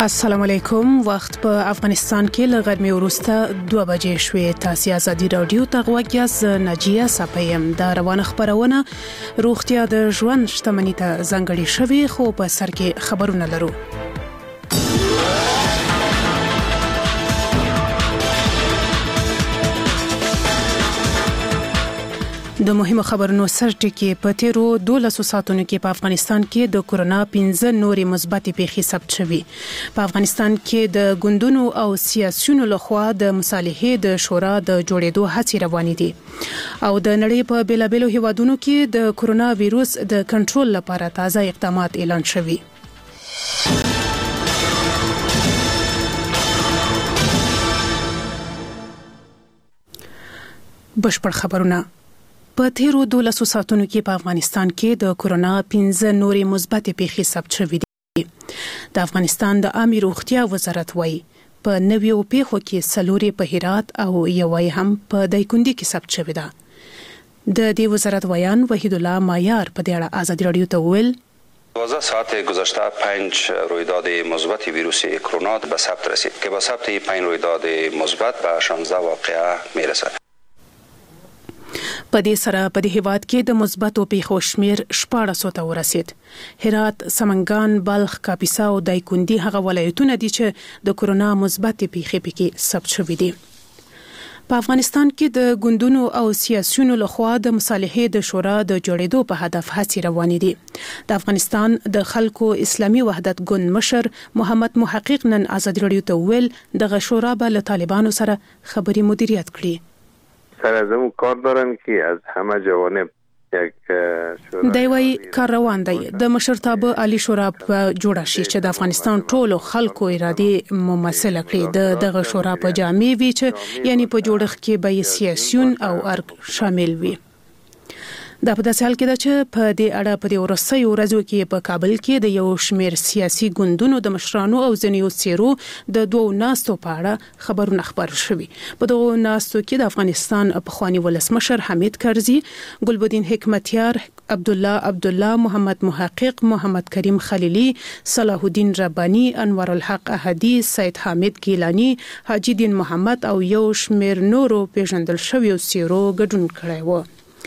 السلام علیکم. وخت په افغانستان کې له غرمې وروسته 2 بجې شوې. تاسو آزادي رادیو ته غوږیاست. نجیه صفیم دا روانه خبرونه روغتیا د ژوند شتمنۍ ته ځانګړې شوی، خو په سر کې خبرونه لرو. د مهمو خبرونو سرټکی په تیرو 12 ساعتونو کې په افغانستان کې د کورونا 15 نورې مثبتې پیښې ثبت شوې. په افغانستان کې د ګوندونو او سیاسيونو لخوا د مصالحې د شورا د جوړېدو هڅې روانې دي او د نړۍ په بیلابېلو هیوادونو کې د کورونا وایروس د کنټرول لپاره تازه اقدامات اعلان شوي. بشپړ خبرونه. په تیرو 12 ساعتونو کې په افغانستان کې د کورونا 15 نورې مثبتې پیښې ثبت شوې دي. د افغانستان د عامه روغتیا وزارت وایي په نویو پیښو کې 4 په هرات او یوې هم په دایکنډي کې ثبت شوې ده. د دې وزارت ویان وحید الله مایار په دې اړه آزادي رادیو ته وویل 12 ساعت گذشته 5 رویداد مثبت ویروس کرونا به ثبت رسید که با ثبت 5 رویداد مثبت به 16 واقعه میرسد. په دې سره په دې هیواد کې د مثبتو پیښو شمیر 1400 ته ورسید. هرات، سمنګان، بلخ، کاپیسا او دایکنډي هغه ولایتونه دي چې د کورونا مثبت پیښې پکې ثبت شوې دي. په افغانستان کې د ګوندونو او سیاسيونو لخوا د مصالحې د شورا د جوړېدو په هدف هڅې روانې دي. د افغانستان د خلکو اسلامي وحدت ګوند مشر محمد محقق نن آزادي رادیو ته ویل دغه شورا به له طالبانو سره خبري مدیریت کړي. سر از اون کار دارن که از همه جوانب یک دوی کار روان دی. د مشرتابه عالی شورا په جوړه شي چې د افغانستان ټولو خلکو اراده ممثله کړي. دغه شورا په جامع وي چې یعنی په جوړښت کې به سیاسيون او ارګ شامل وي. دا په داسې حال کې ده چې په دې اړه په دې ورځو ورځو کې په کابل کې د یو شمېر سیاسي ګوندونو د مشرانو او ځینو څیرو د دوه ناستو په اړه خبرونه خبر شوي. په دغه ناستو کې د افغانستان پخوانی ولسمشر حمید کرزي، ګلبدین حکمتیار، عبدالله، محمد محقق، محمد کریم خلیلی، صلاح الدین ربانی، انور الحق احدی، سید حامد گیلانی، حاجی دین محمد او یو شمېر نورو پیژندل شویو څیرو ګډون کړی و.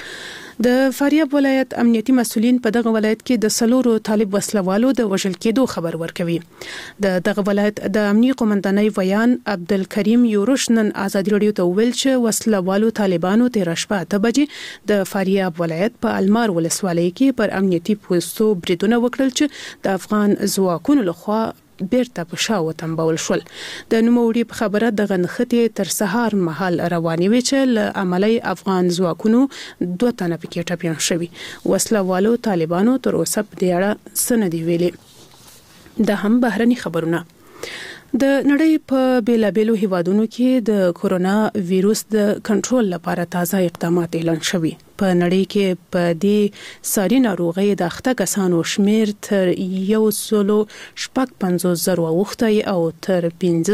د فاریاب ولایت امنیتي مسؤلین په دغه ولایت کې د 4 طالب وسلوالو د وژل کېدو خبر ورکوي. دغه ولایت د امنیي قومندانۍ ویان عبدالکریم یورش نن آزادي رادیو ته ویل چې وسلوالو طالبانو 13 شپه 8 بجې د فاریاب ولایت په المار ولسوالۍ کې پر امنیتي پوستو بریدونه وکړل چې د افغان ځواکونو لخوا بیرته په شا وتمبول شول. د نوموړي په خبره د غنښتې تر سهار مهال روانې وي چې له عملی افغان ځواکونو 2 تنه پکې ټپیان شوي. وسلوالو طالبانو تر اوسه په دې اړه څه نه دي ویلي. د هم بهرني خبرونه. د نړۍ په بیلابېلو هیوادونو کې د کورونا وایروس د کنټرول لپاره تازه اقدامات اعلان شوي. په نړۍ کې په دې ساري ناروغۍ د اخته کسانو شمیر تر 150,000 اوښتی او تر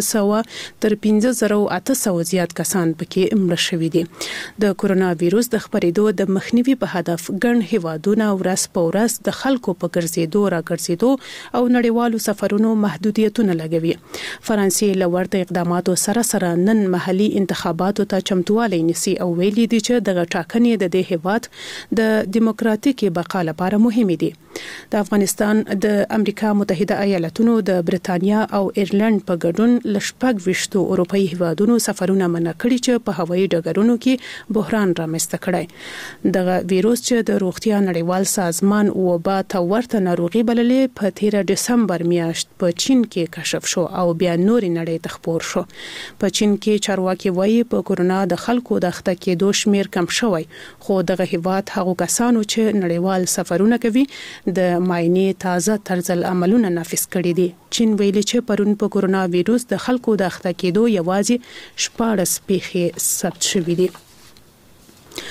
15,800 زیات کسان پکې مړه شوي دي. د کورونا وایروس د خپرېدو د مخنیوي په هدف ګڼ هیوادونه ورځ په ورځ د خلکو په ګرځېدو راګرځېدو او نړیوالو سفرونو محدودیتونه لګوي. فرانسې له ورته اقداماتو سره نن محلي انتخاباتو ته چمتووالی نیسي او ویلي دي چې دغه ټاکنې د دې هیواد د دیموکراتیکي بقا لپاره مهمه دي. د افغانستان د امریکا متحده ایالاتونو د برتانیا او ایرلند په ګډون لشپږ وشتو اروپאי هیوادونو سفرونه منع کړي چې په هوایي ډګرونو کې بحران رامنځته کړي. دغه وایروس چې د روغتیا نړیوال سازمان وبا ته ورته ناروغي بللې په 13 دسمبر میاشت په چین کې کشف شو او بیا نورې نړۍ ته خپور شو. په چین کې چارواکي وایي په کورونا د خلکو د اخته کېدو شمیر کم شوی، خو دغه هیواد هغو کسانو چې نړیوال سفرونه کوي د معاینې تازه طرز عملونه نافذ کړي دي. چین ویلي چې پرون په کورونا وایروس د خلکو د اخته کېدو یوازې 14 پیښې ثبت شوې دي.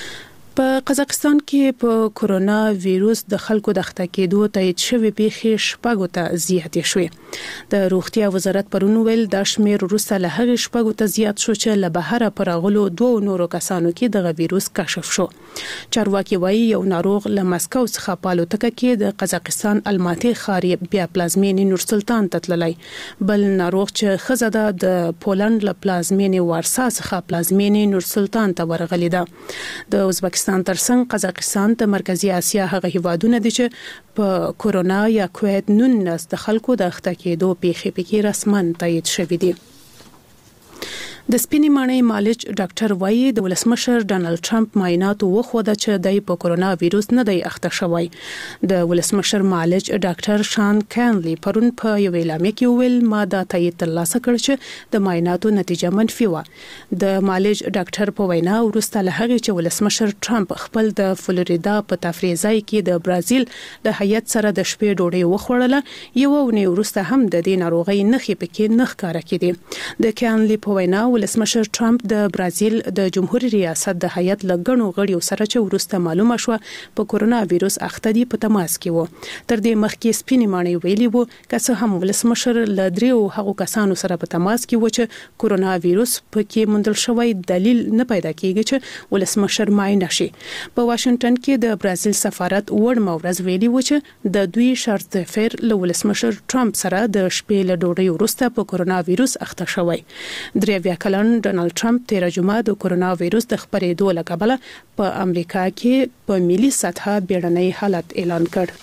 په قزاقستان کې په کورونا وایروس د خلکو د اخته کېدو تایید شوی پیښې شپږو ته زیاتې شوې. د روغتیا وزارت پرون ویل د شمیر وروسته له هغې شپږو ته زیات شو چې له بهره پر راغلو دوه نورو کسانو کې د وایروس کشف شو. چارواکي وایي یو ناروغ له مسکو څخه په الوتکه کې د قزاقستان الماتي ښار بیا پلازمینې نور سلطان ته تللی. بل ناروغ چې ښځه ده د پولند له پلازمینې وارسا څخه پلازمینې نور سلطان ته ورغلې ده. د ازبکستان ترڅنګ قزاقستان د مرکزی اسیا هغه هیوادونه دي چې په کورونا یا کووید 19 د خلکو د اخته کېدو پیښې پکې رسمن تایید شوې دي. د سپینې ماڼۍ مالج ډاکټر وایي د ولسمشر ډانلډ ټرمپ معاینات وښوده چې د کورونا وایروس نه دی اخته شوی. د ولسمشر مالج ډاکټر شان کانلی پرون په یو اعلامیه کې ویل ما دا تایید ترلاسه کړ چې د معایناتو نتیجه منفي و. د مالج ډاکټر په وینا وروسته له هغې چې ولسمشر ټرمپ خپل د فلوریدا په تفریح ځای کې د برازیل د هیئت سره د شپې ډوډۍ وخوړله یو ونې وروسته هم د دې ناروغۍ نښې پکې نه ښکاره کېدې. د کانلی په وینا ولسمشر ټرمپ د برازیل د جمهوریت ریاست د هیئت لګڼو غړیو سره چې ورسته معلومه شو په کورونا وایروس اخته دي په تماس کې وو. تر دې مخکې سپینې ماڼۍ ویلي وو که څه هم ولسمشر له دریو هغو کسانو سره په تماس کې و چې کورونا وایروس پکې موندل شوی دلیل نه پیدا کیږي چې ولسمشر معاینه شي. په واشنگټن کې د برازیل سفارت وړ مورز ویلي و چې د دوی شرط فیر له ولسمشر ټرمپ سره د شپې له ډوډۍ وروسته په کورونا وایروس اخته شوی. درې کلن ډانلډ ټرمپ تیر جمعه د کورونا وایروس د خپرېدو له کبله په امریکا کې په ملي سطحه بیړنی حالت اعلان کړ.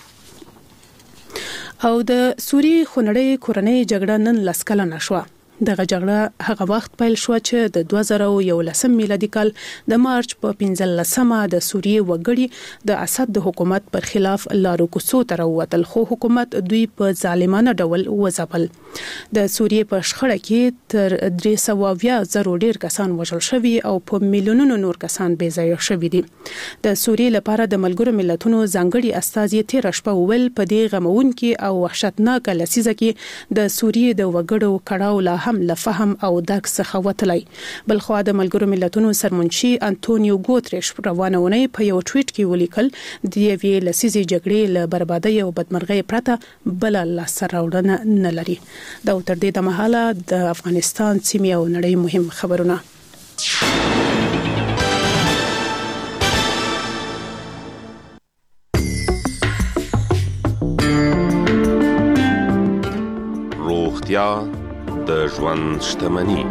او د سوریې خونړۍ کورنۍ جګړه نن 10 کلنه شوه. دغه جګړه هغه وخت پیل شو چې د 2011 میلادي کال د مارچ په 15مه د سوریې وګړي د اسد د حکومت پر خلاف لارو کوڅو ته راووتل خو حکومت دوی په ظالمانه ډول وځپل. د سوریې په شخړه کې تر 320,000 ډیر کسان وژل شوي او په میلیونونو نور کسان بې ځایه شوي دي. د سوریې لپاره د ملګرو ملتونو ځانګړي استازي تیر شپه ویل په دې غمونکي او وحشتناک لسیزه کې د سوریې د وګړو کړهو لا هم له فهم او درک څخه وتلی. بل خو د ملګرو ملتونو سرمنشي انټونیو ګوتریش روانه ونې په یو ټویټ کې ولیکل د یوې لسیزې جګړې له بربادۍ او بدمرغۍ پرته بل لاسته راوړنه نه لري. دا تر دې دمهاله د افغانستان سیمې او نړۍ مهم خبرونه. روغتیا د ژوند شتمني.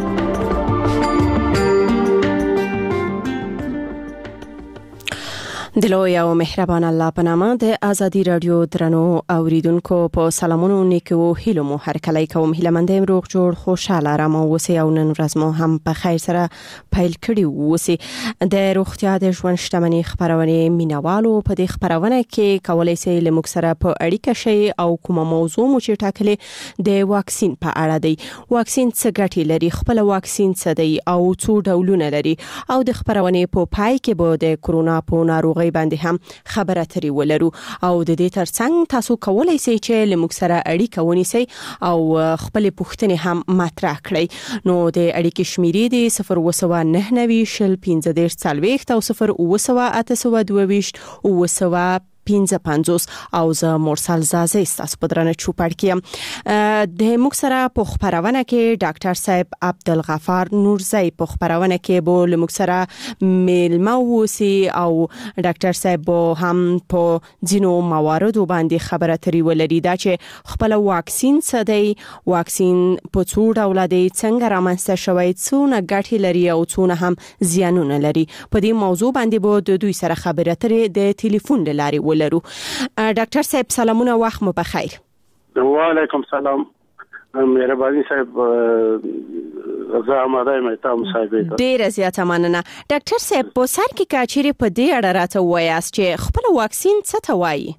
د لوی او مهربان الله په نامه د ازادي رادیو درنو اوریدونکو په سلامونو نیکو هیلو مو هر کله کوم هیلمندم روغ جوړ خوشاله را مو وسی او نن ورځ مو هم په خیر سره پیل کړی وسی. د روغتیا د ژوند شتمني خبرونه مینوالو په دې خبرونه کې کولای شي لمک سره په اړیکه شي او کومه موضوع مو چې ټاکلې د واکسین په اړه دی. واکسین څه ګټې لري، خپل واکسین څه دی او څو ډولونه لري او د خبرونه په پای کې به د کورونا په ناروغي باندې هم خبره ترې ولرو او د دې ترڅنګ تاسو کولای شئ چې لمک سره اړیکه ونیسئ او خپل پوښتنې هم مطرح کړئ. نو د اړیکې شمیرې دی 02990 شل 15 40 او 02822 او 55 او زه مرسل زازه استاس پدرانه چوپړ کیم. د موږ سره په خبرونه کې ډاکټر صاحب عبدالغفار نورزی په خبرونه کې بو لموږ سره میلمه وسی او ډاکټر صاحب هم په ځینو مواردو باندې خبره ترې ولري دا چې خپل واکسین څه دی، واکسین په څو ډول دی، څنګه رامنځته شوی، څونه ګټې لري او څونه هم زیانونه لري. په دې موضوع باندې بو د دوی سره خبره ترې د ټلیفون لاري ولرو. ډاکټر صاحب سلامونه، وخت مو بخیر. وعلیکم سلام. مهرباني صاحب زه آماده یم تاسو صاحب. ډیره زیاته مننه. ډاکټر صاحب په سر کې کاچيري په دې اړه راته وایاست چې خپل واکسین څه ته وایي؟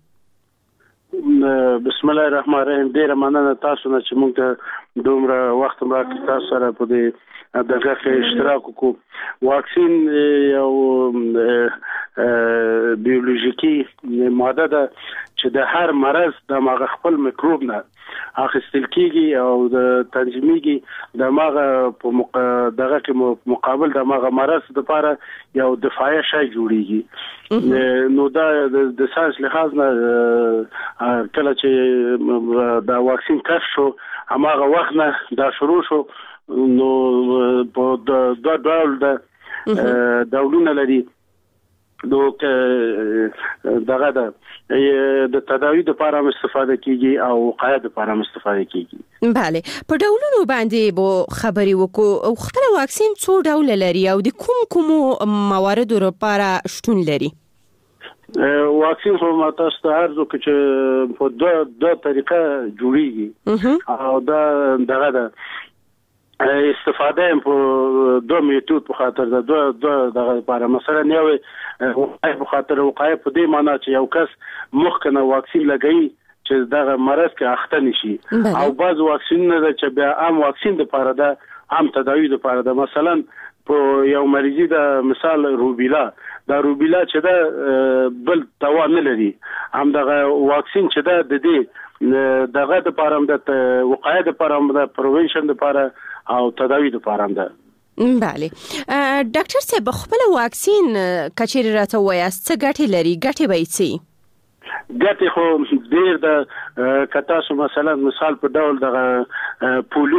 بسم الله الرحمن الرحیم. ډیره مننه تاسو نه چې موږ ته دومره وخت راکړی تاسو سره په دې دغه اشتراک وکړو. واکسین یو بیولوژیکی ماده ده چې د هر مرض د ماغه خپل میکروب نه اخیستل کیږي او د تنظیمیږي د ماغه په دغه کې مقابل د ماغه مرض لپاره یو دفاعي شی جوړیږي. نو دا د ساينس لحاظ نه کله چې دا واکسین کشف شو هغه وخت نه دا شروع شو. نو په د ډول د دولونه لري نو دغه د تداوی لپاره استفاده کیږي او وقایه لپاره استفاده کیږي. بله په ډولونو باندې بو خبري وکړو. خپل واکسین څو ډول لري او د کوم مواردو لپاره شتون لري؟ واکسین خو ماته ستاسو چې په دوه طریقه جوړیږي او دا دغه ده استفاده په دوه میتود په خاطر د دوه دغه لپاره مثلا یو په خاطر وقایه په دې معنی چې یو کس مخکنه واکسین لګي چې دغه مرض کې اخته نشي او بعض واکسین نه چې بیا عام واکسین لپاره ده عام تداوی لپاره ده. مثلا په یو مریضي د مثال روبیلا چې ده بل دوا نه لري هم دغه واکسین چې ده د دې دغه لپاره د وقایه لپاره د پروینشن لپاره او تداوی لپاره ده. بله ډاکټر صاحب خپل واکسین کچېر راته وایاست څه ګټې لري؟ ګټې به یې ګټې خو ډېر د کتاسو مثلا مثال په ډول د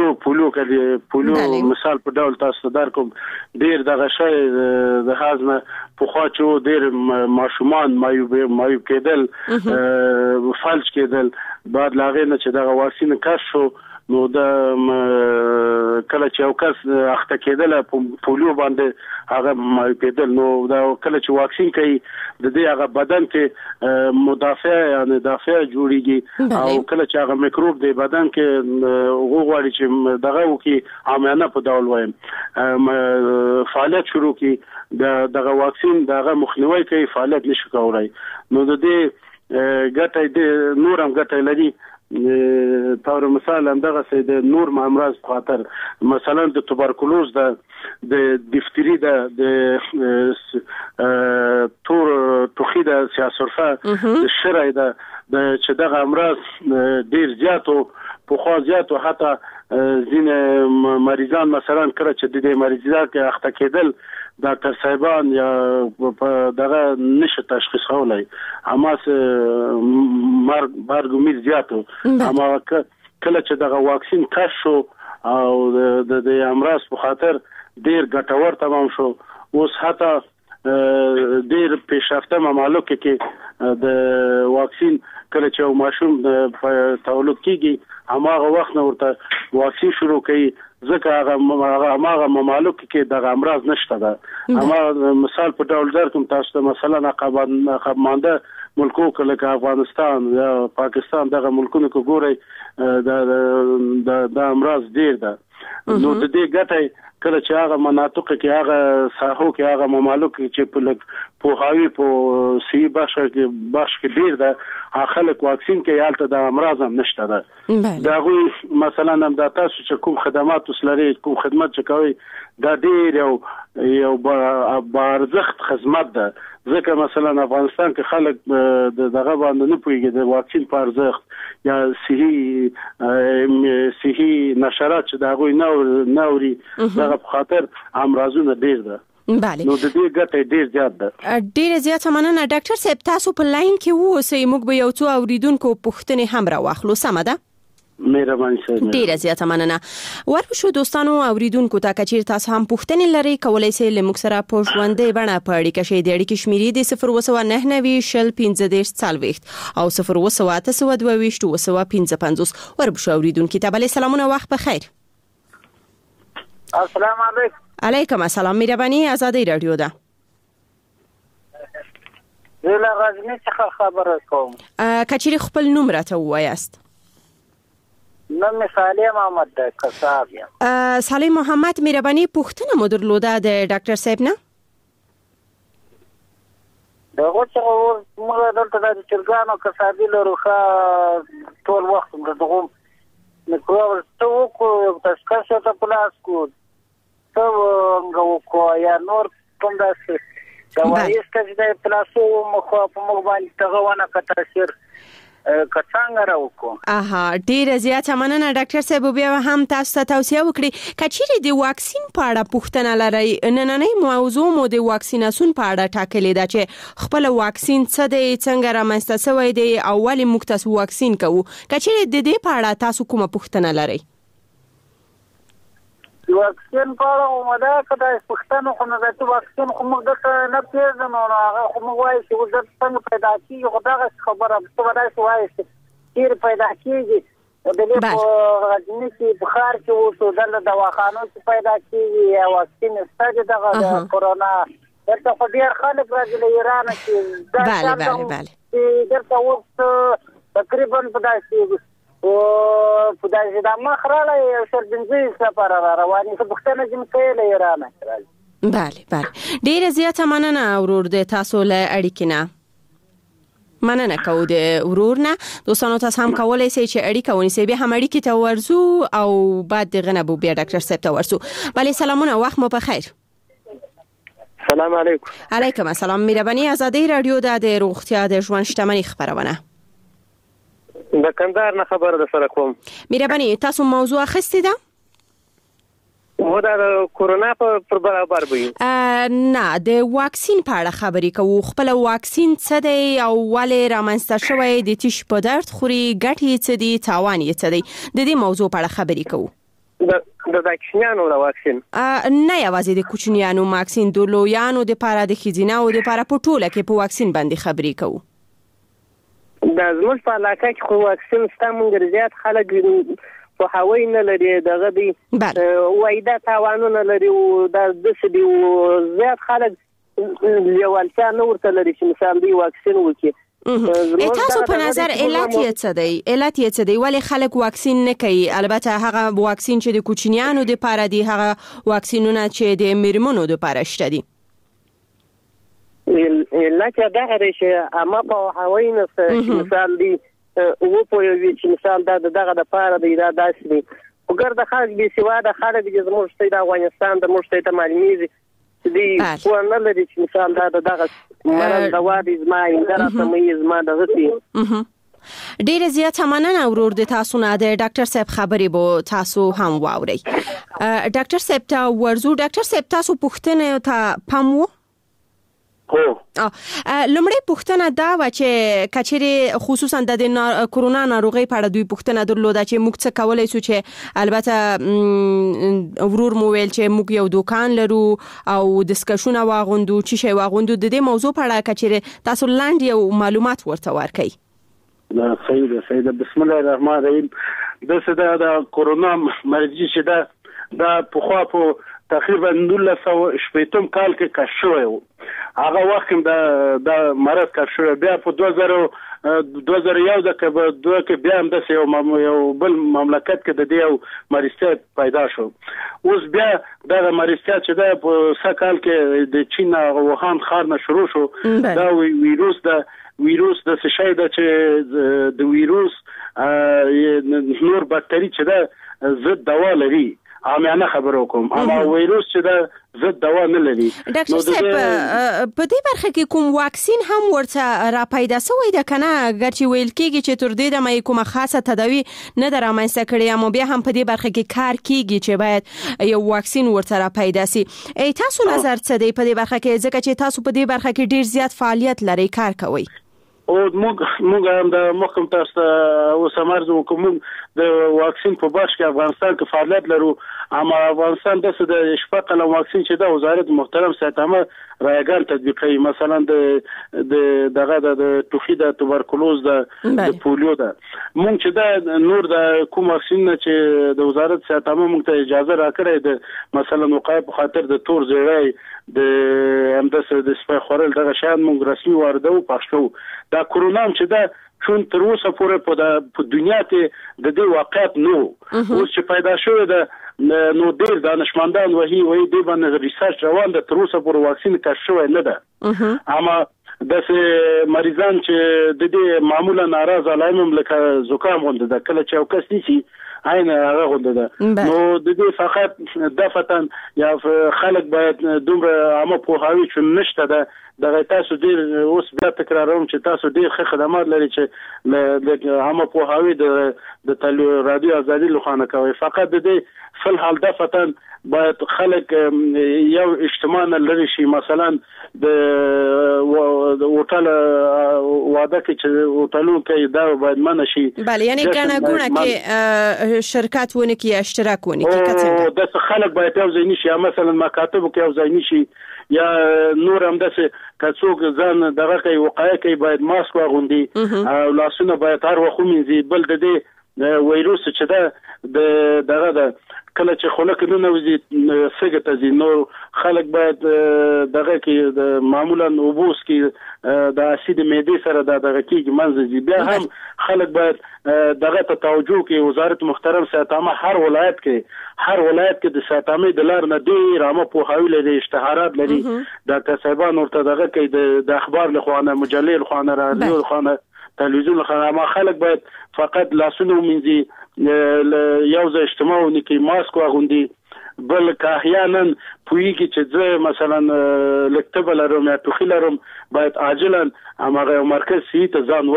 پولیو مثال په ډول تاسو درکوم ډېر دغه شی د هاضمه په خوا چې ډېر ماشومان مایوب کېدل فلج کېدل بعد لاغې نه چې دغه واکسین کشف شو نو د کله چې یو کس اخته کېدل په پولیو باندې هغه مایوب کېدل نو دا کله چې واکسین کوي د دې هغه بدن کې مدافع یعنی دافع جوړیږي او کله چې هغه میکروب د بدن کې غوړي چې دغه وکي عامانه په ډول وایم فعالیت شروع کی دغه واکسین دغه مخنیوي کوي فعالیت نشي کولای. نو د دې ګټه د نورم ګټه لري. طور مثال همدغه سي د نور امراض خاطر مثلا د توبرکلوز د دیفتری د توخی د سیاسرفه د شرای د چې دغه امراض ډیر زیاتو په خو زیاتو حتی ځین مریضان مثلا کړه چې د دې مریضا کې اخته کېدل ډاکټر صاحبان یا دغه نشه تشخیص کولای اما مرګ امید زیاتو اما کله چې دغه واکسین کشف شو او د امراض په خاطر ډیر ګټور تمام شو اوس حتی ډیر پیشرفته ممالک کې د واکسین کله چې ماشوم تولد کیږي هغه وخت نو ورته واکسین شروع کړي ځکه هغه ممالک کې د امراض نشته ده. اما مثال په ډول درکوم تاسو مثلا عقب مانده ملکو کله افغانستان یا پاکستان دغه ملکونو کې ګوري د امراض ډیر ده. نو د دې ګټه کله چې هغه مناطق کې هغه ساحو کې هغه ممالک چې په هاوی په سی باش کې ډیر ده خلک واکسین کې یالته د امراض هم نشته ده. دا غوي مثلا هم د تاسو چې کوم خدمات وسلري کوم خدمت چې کوي دا ډیر یو بارزخت خدمت ده ځکه مثلا افغانستان کې خلک دغه باندې نه پوهیږي د واکسین په ارزښت یا صحي نشرات چې دا غوي نوري دغه په خاطر امراضونه ډیر ده. بله نو د دې ګټه ډیر زیات ده. ډیر زیات مننه ډاکټر صاحب تاسو په لاین کې ووسئ موږ به یو څو اوریدونکو پوښتنې هم راواخلو سمه ده؟ مهرباني سره ډیر زیات مننه. ورشو دوستانو اوریدونکو ته کچیر تاسو هم پوښتنې لري کولای شئ لمک سره په ژوندۍ بڼه په اړیکه شئ د اړیکې شمیرې د 0299015 او 02922 ورشو اوریدونکو ته بل سلامونه وخت بخیر. السلام علیکم. علیکم السلام. مهرباني آزادۍ رادیو ده. زه غزنی څخه خبره کوم. کچیر خپل نوم راته وایاست؟ نوم صالح محمد ده کساب یم. صالح محمد مهرباني پوښتنه مو درلوده د ډاکټر صاحب نه؟ دغه څه موږ دلته د چرګانو کسابي لرو ټول وخت دغه میکروب ته کو تاسو ته پلاس کو ته غو کو یا نور کوم داسې دا وایي چې د پلاسو مخ په موږ باندې تغونه کتاثیر کڅنګ راوکو. ډیره زیاته مننه ډاکټر صاحب. بیا هم تاسو ته توصیه وکړي کچېرې د واکسین په اړه پوښتنه لرئ. نننۍ موضوع مو د واکسیناسیون په اړه ټاکلې ده چې خپل واکسین څه دی، څنګه رامنځته شوی دی او ولې موږ تاسو واکسین کوو. کچېرې د دې په اړه تاسو کومه پوښتنه لرئ؟ واکسین په اړه مده کدا پښتنو خو نه د واکسین خو موږ د نه پیژنو هغه خو موږ وایي چې د څنګه پیدا کیږي خو دا خبره څه ودای شو وایي چې پیدا کیږي د دې په راځنی کې بخار کې وو د دواخانو چې پیدا کیږي او واکسین ستاسو د کورونا درته خو ډیر خلک راځي له ایران کې بله درته وو تقریبا په داسې او په داسې د مخراله یو شر بنځي سفر رواني څه پښتنه جن کېله ایران راځي. بله ډیره زیاته مننه ورور د تاسو له اړیکې نه مننه کوو د ورور نه. دوستانو تاسو هم کولای شئ چې اړیکه ونیسئ. بیا هم اړیکې ته ورځو او بعد دغه نه بیا ډاکټر صاحب ته ورسو. بله سلامونه، وخت مو په خیر. سلام علیکم. علیکم السلام. مهرباني ازادي رادیو د روغتیا د ژوند شتمنۍ خبرونه د کندهار نه خبر ده سره کوم. مهرباني تاسو موضوع اخیستې ده؟ و دا کورونا پر برابر وي. نه د واکسین په اړه خبرې کوو. خپل واکسین څه دی او ولې رامنځته شوی، د تیش په درد خوري، ګټې څه دي، تاوان یې څه دی، د دې موضوع په اړه خبرې کوو. د کوچنیانو د واکسین نه یوازې د کوچنیانو واکسین، د لویانو د لپاره، د ښځیناو د لپاره، په ټوله کې په واکسین باندې خبرې کوو. د زموږ په علاقه کې خو واکسین ستا مونږ زیات خلک په هوای نه لري دغه دی وایدا تاوانونه لري او د دسه دی زیات خلک لیوالتیا نور ته لري چې مثال دی واکسین وکړي. تاسو په نظر علت یې څه دی؟ ولې خلک واکسین نه کوي؟ البته هغه واکسین چې د کوچنیانو د لپاره دی، هغه واکسینونه چې د میرمنو د لپاره شته دي. لکه دا غره چې اما په هوای نه مثال دی او په یو چې مثال دا دغه د پاره دی دا داسې دی. وګرځه خلک به سیوا د خلک چې زموږ ستې د افغانستان د مشته ته معلومیږي چې دی خو نه لري چې مثال دا دغه مرض د وادي زما اندره سمې زما دغه سي. ډیره زیاته مننه ورور د تاسو نه. د ډاکټر صاحب خبرې بو تاسو هم واورئ. ډاکټر صاحب ته ورزو. ډاکټر صاحب تاسو پوښتنه ته پام وو؟ لمړی پوښتنه دا و چې کچېرې خصوصا د کورونا ناروغي په اړه دوی پوښتنه درلوده چې موږ څه کولای شو، چې البته ورور مو ویل چې موږ یو دکان لرو او دسکشونه واغوندو، چې شی واغوندو. د دې موضوع په اړه کچېرې تاسو لاندې یو معلومات ورته ورکړئ. صحیح ده. بسم الله الرحمن الرحیم. د کورونا مرضی چې دا په خوا په تقریبا 1980 کال کې کشف شوی و. هغه وخت د مرض کشف شوی. بیا په 2001 کې بیا هم د یو بل مملکت کې د دې یو مریضیت پیدا شو. اوس بیا د مریضیت چې د په سکال کې د چین او ووهان ښار نه شروع شو. دا ویروس د څه شی ده چې د ویروس نور باکتری چې ده ضد دوا لري. عامانه خبرو کوم اما وایروس چې دا ضد دوا نه لري. ډاکټر صاحب په دې برخه کې کوم واکسین هم ورته را پیدا شوی ده کنه؟ ګرچې ویل کېږي چې تر دې دمه کومه خاصه تداوی نه ده رامنځته کړې، اما بیا هم په دې برخه کې کار کېږي چې باید یو واکسین ورته را پیدا شي. تاسو نظر څه دی په دې برخه کې، ځکه چې تاسو په دې برخه کې ډیر زیات فعالیت لرئ، کار کوئ؟ او موږ هم د محکم تاسو او سمارزو کوم د واکسین په بخش کې افغانستان کې فعالیت لرو. اما افغانستان د شپږ قلم واکسین چې د وزارت محترم ساتمه رایګان تطبیقي، مثلا د ټوخي، د توبرکلوز، د پولیو ده. موږ چې دا نور د کوم واکسین چې د وزارت ساتمه موږ ته اجازه راکړې ده، مثلا وقایه په خاطر د تور زیړی د همداسې د سپای خورل دغه شیان موږ رسمي واردو پښتو. دا کورونا چې دا چون تر اوسه پورې په دنیا کې د دې واقعیت نو اوس چې پیدا شوی ده نو ډېر دانشمندان وایي د باندې ریسرچ روان ده، تر اوسه پورې واکسین کشف شوی نه ده. اما د مریضان چې د دې معمولا ناراض علائم لکه زکام غونډه ده، کله چې یو کس نیسي عین هغه غونډه ده نو د دې فقط دفتن یا خلک باید دومره عامه پوهاوی چې نشته ده دغه تاسو ډیر اوس بیا تکراروم چې تاسو ډیر ښه خدمات لري چې د عامه پوهاوی د رادیو ازادي لخوا کوي فقط د دې فل حال دفتن باید خلک یو اجتماع لري شي مثلا د هوټل واده کې چې هوټلونو کې دا باید منع شي بله یعنی ګڼه کې شرکت ونه کې اشتراک ونه کې څنګه د خلک باید یو ځای نشي مثلا مکاتب کې یو ځای نشي یا نور هم داسې کڅوک ځان دغه کوي وقایه کوي باید ماسک واغوندي او لاسونه باید هر وخت ومینځي بل د دې وایروس چې دا دغه د کله چې خلک نه نوځي سګه ته ځي نو خلک باید دغه کې د معمولا اوبوس کې د اسید معدې سره دغه کې منځي بیا هم خلک باید دغه ته توجه کوي وزارت محترم صحت عامه هر ولایت کې د صحت عامه د لار نه ډیر عامه پوهاوی لري اشتهارات لري د کسبان ورته دغه کې د اخبار لخوانه مجلې لخوانه رادیو لخوانه تلویزیون لخوانه خلک باید فقط لاسونه ومینځي یو ځای اجتماع ونکي ماسک واغوندي بل که احیانا پویږي چې زه مثلا لکتب لرم یا ټوخی لرم باید عاجلا هغه مرکز سي ته ځان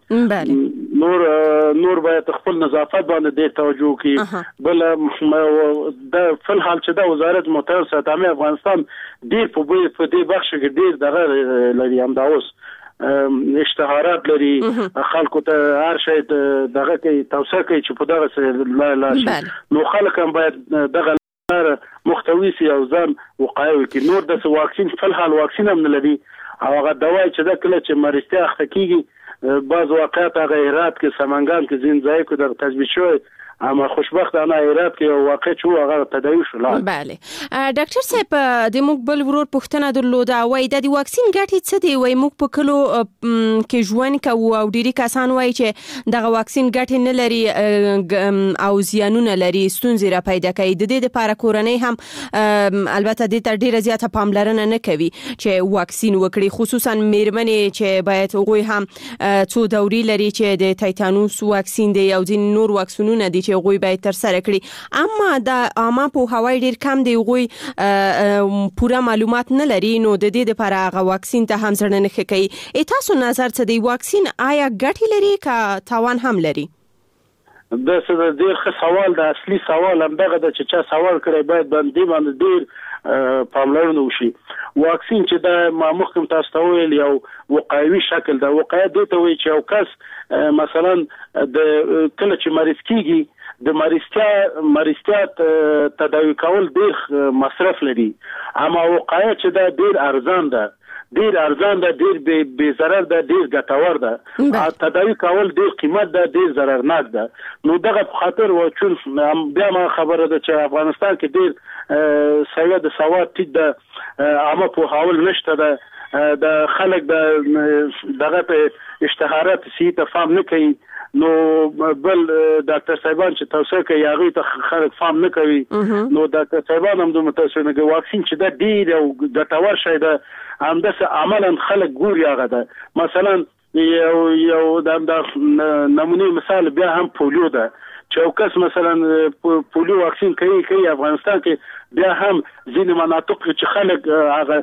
ورسوي نور باید خپل نظافت باندې ډېر توجه کوي بل د فل حال چې د وزارت محترم صحت عامه افغانستان ډېر په دې بخش کې ډېر دغه لري هم دا اوس اشتهارات لري خلکو ته هر شی دغه کوي توصیه کوي چې په دغه سره لا شي نو خلک هم باید دغه محتوی سي او ځان وقایه وکړي نور د واکسین فل حال واکسین هم نه لري او هغه دواي چې د کله چې مرستیا اخته کیږي بعض واقعات هغه هرات کې سمنګان کې زین ځای کو د تثبیت شوی اما خوشبختانه هرات کې واقع شو هغه تداوی شو بله ډاکټر صاحب د موږ بل ورور پوښتنه درلوده وای د واکسین ګټې څه دی وای موږ په کلو کې ژوند کوو او ډیری کسان وای چې دغه واکسین ګټې نه لري او زیانونه لري ستونزې را پیدا کوي د دې لپاره کورنۍ هم البته د تر ډیره زیاته پاملرنه نه کوي چې واکسین وکړي خصوصا میرمنې چې باید هغوی هم څو دوري لري چې د تایتانوس واکسین دی او ځین نور واکسینونه دي غوي باید تر سره کړي اما د عامه په هوای ډیر کم دی غوي پوره معلومات نه لري نو د دې لپاره هغه واکسین ته هم ځړنه نه کوي تاسو نظر څه دی واکسین آیا ګټي لري کا تاوان هم لري د څه ډیر ښه سوال د اصلي سوال هم دغه د چې سوال کړی باید باندې ډیر پاملرنه وشي واکسین چې د مخکم تاسو ته ویل یو وقایوي شکل د وقایه د ته وی چې یو کس مثلا د کله چې مریض کیږي د مریضتیا تداوی کول ډیر مصرف لري اما وقایه چې دا ډیر ارزان ده ډیر به ضرر ده ډیر ګټور ده تداوی کول ډیر قیمت ده ډیر ضررناک ده نو دغه په خاطر و چې بیا ما خبره ده چې افغانستان کې ډیر سواد سواد ټیټ ده عامه په حواله نشته ده د خلک دغه په اشتهارات سي ته فهم نه کوي نو بل ډاکټر صاحبان چې توصیه کوي هغه ته خلک فهم نه کوي نو ډاکټر صاحبان هم د متاسفانه کوي واکسین چې د ډیر او ګټور شي ده همداسه عملاً خلک ګوري هغه ده مثلا یو د نمونه مثال بیا هم پولیو ده چې یو کس مثلا پولیو واکسین کوي افغانستان کې بیا هم ځینې مناطق چې خلک هغه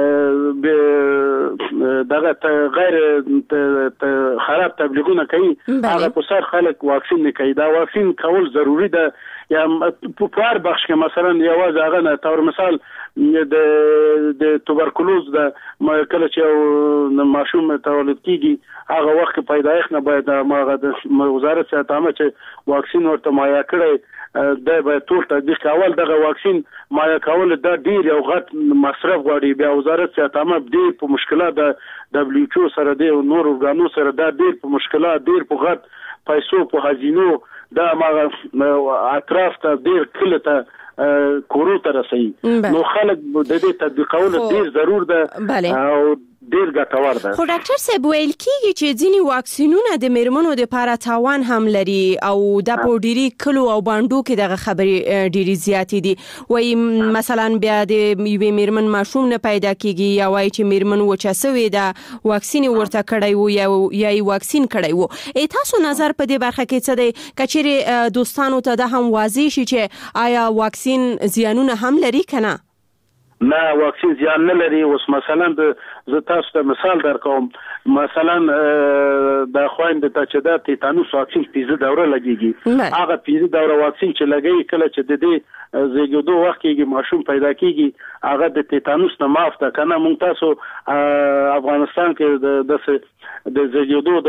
دغه غیر خراب تبلیغونه کوي هغه په سر خلک واکسین نه کوي دا واکسین کول ضروری ده یا په هر بخش کې مثلا یوازې هغه نه تور مثال د توبرکلوز د کله چې ماشوم تولد کیږي هغه وخت پیدایښت نه باید ماغه د وزارت صحت عامه چې واکسین ورته مایا کړی د به ټول تدقیق اول دغه واکسین مایا کول د ډیر یو غټ مصرف غواړي بیا وزارت صحت عامه ډیر په مشکلات د دبليو ایچ او سره د نور ارګانو سره د ډیر په مشکلات ډیر په غټ پیسو په هزینو دا ماغه اطراف ته ډیر کله ته کورو ته رسي نو خلک د دې تطبیقولو ډیر ضرور ده او ډیر ګټور ده. خو ډاکټر صاحب ویل کیږي چې ځینی واکسینونه د میرمنو د لپاره تاوان هم لري او د پوډيري کلو او باندو کې دغه خبرې ډيري زیاتې دي. وای مثلا بیا د یوې میرمن ماشوم نه پیدا کیږي یا وای چې میرمن وچه سوې ده واکسین ورته کړی وو یا واکسین کړی وو. تاسو نظر په دې برخه کې څه دی؟ کچېره دوستانو ته د هم واضح شي چې آیا واکسین زیانونه هم لري کنه؟ نه واکسین زیان نه لري. اوس مثلا زه تاسو ته مثال درکوم. مثلا د خويند ته چې د تیتانوس واکسین 15 دوره لګيږي. هغه 15 دوره واکسین چې لګي کله چې د دې زیږیدو وخت کې ماشوم پیدا کیږي هغه د تیتانوس نه معاف ده کنه. مونږ تاسو افغانستان کې د زیږیدو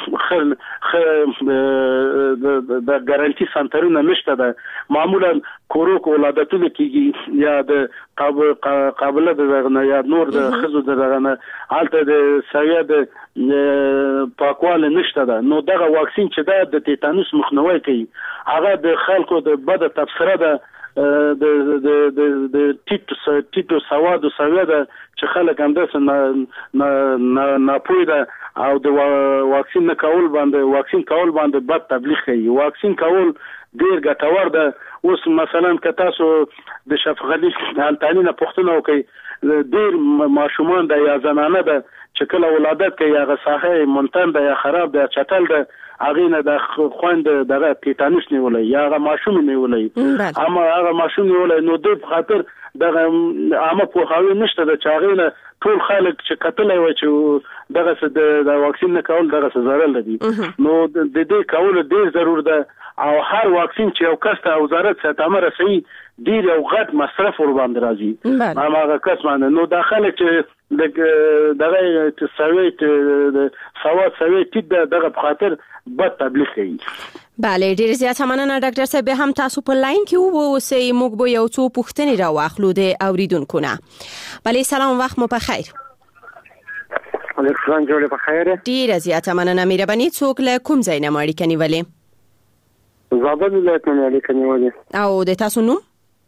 د ګارانټي سنټرونه نشته ده. معمولا کوروک ولادتونه کیږي یا د قابله د یا نور د خزو دغه حالت د سویا د پاکواله نشته ده. نو دغه واکسین چې د تیتانوس مخنیوي کوي هغه د خلکو د بد تبصره ده د ټیټو سواد او سویا ده چې خلک هم د نه پوي ده او د واکسین نه کول باندې بد تبلیغ کوي. واکسین کول ډیر ګټور ده. اوس مثلا که تاسو د شفقلي هلتانی نه پوښتنه وکړئ ډیر ماشومان د یا زنانه ده چې کله ولادت کوي هغه ساحه منتن ده یا خراب ده چټل ده هغه نه د خوند دغه تیتانوس نیولای یا هغه ماشوم نیولای اما هغه ماشوم نیولای نو د خاطر دغه عامه په خاوي نشته د چاغینه ټول خلک چې قتل وي چې دغه د واکسین نه کول دغه ضرر لري. نو د دې کول ډیر ضرور ده او هر واکسین چې یو کس ته وزارت څخه امر رسي ډیر یو غټ مصرف ور باندې راځي. هغه کس باندې نو داخله چې دغه تسوي سواد سوي چې دغه په خاطر بد تبلیغ کوي. بله ډیر زیات مننه ډاکټر صاحب. هم تاسو په لاین کې وو اوسئ موږ به یو څو پوښتنې راواخلو د اوریدونکو نه. بله سلام وخت مو په خیر. علیکم السلام جوړه په خیر. ډیر زیات مننه مهرباني. څوک له کوم ځای نه ماړی کني ولې؟ زابل ولایت نه ماړی کني ولې؟ او د تاسو نوم؟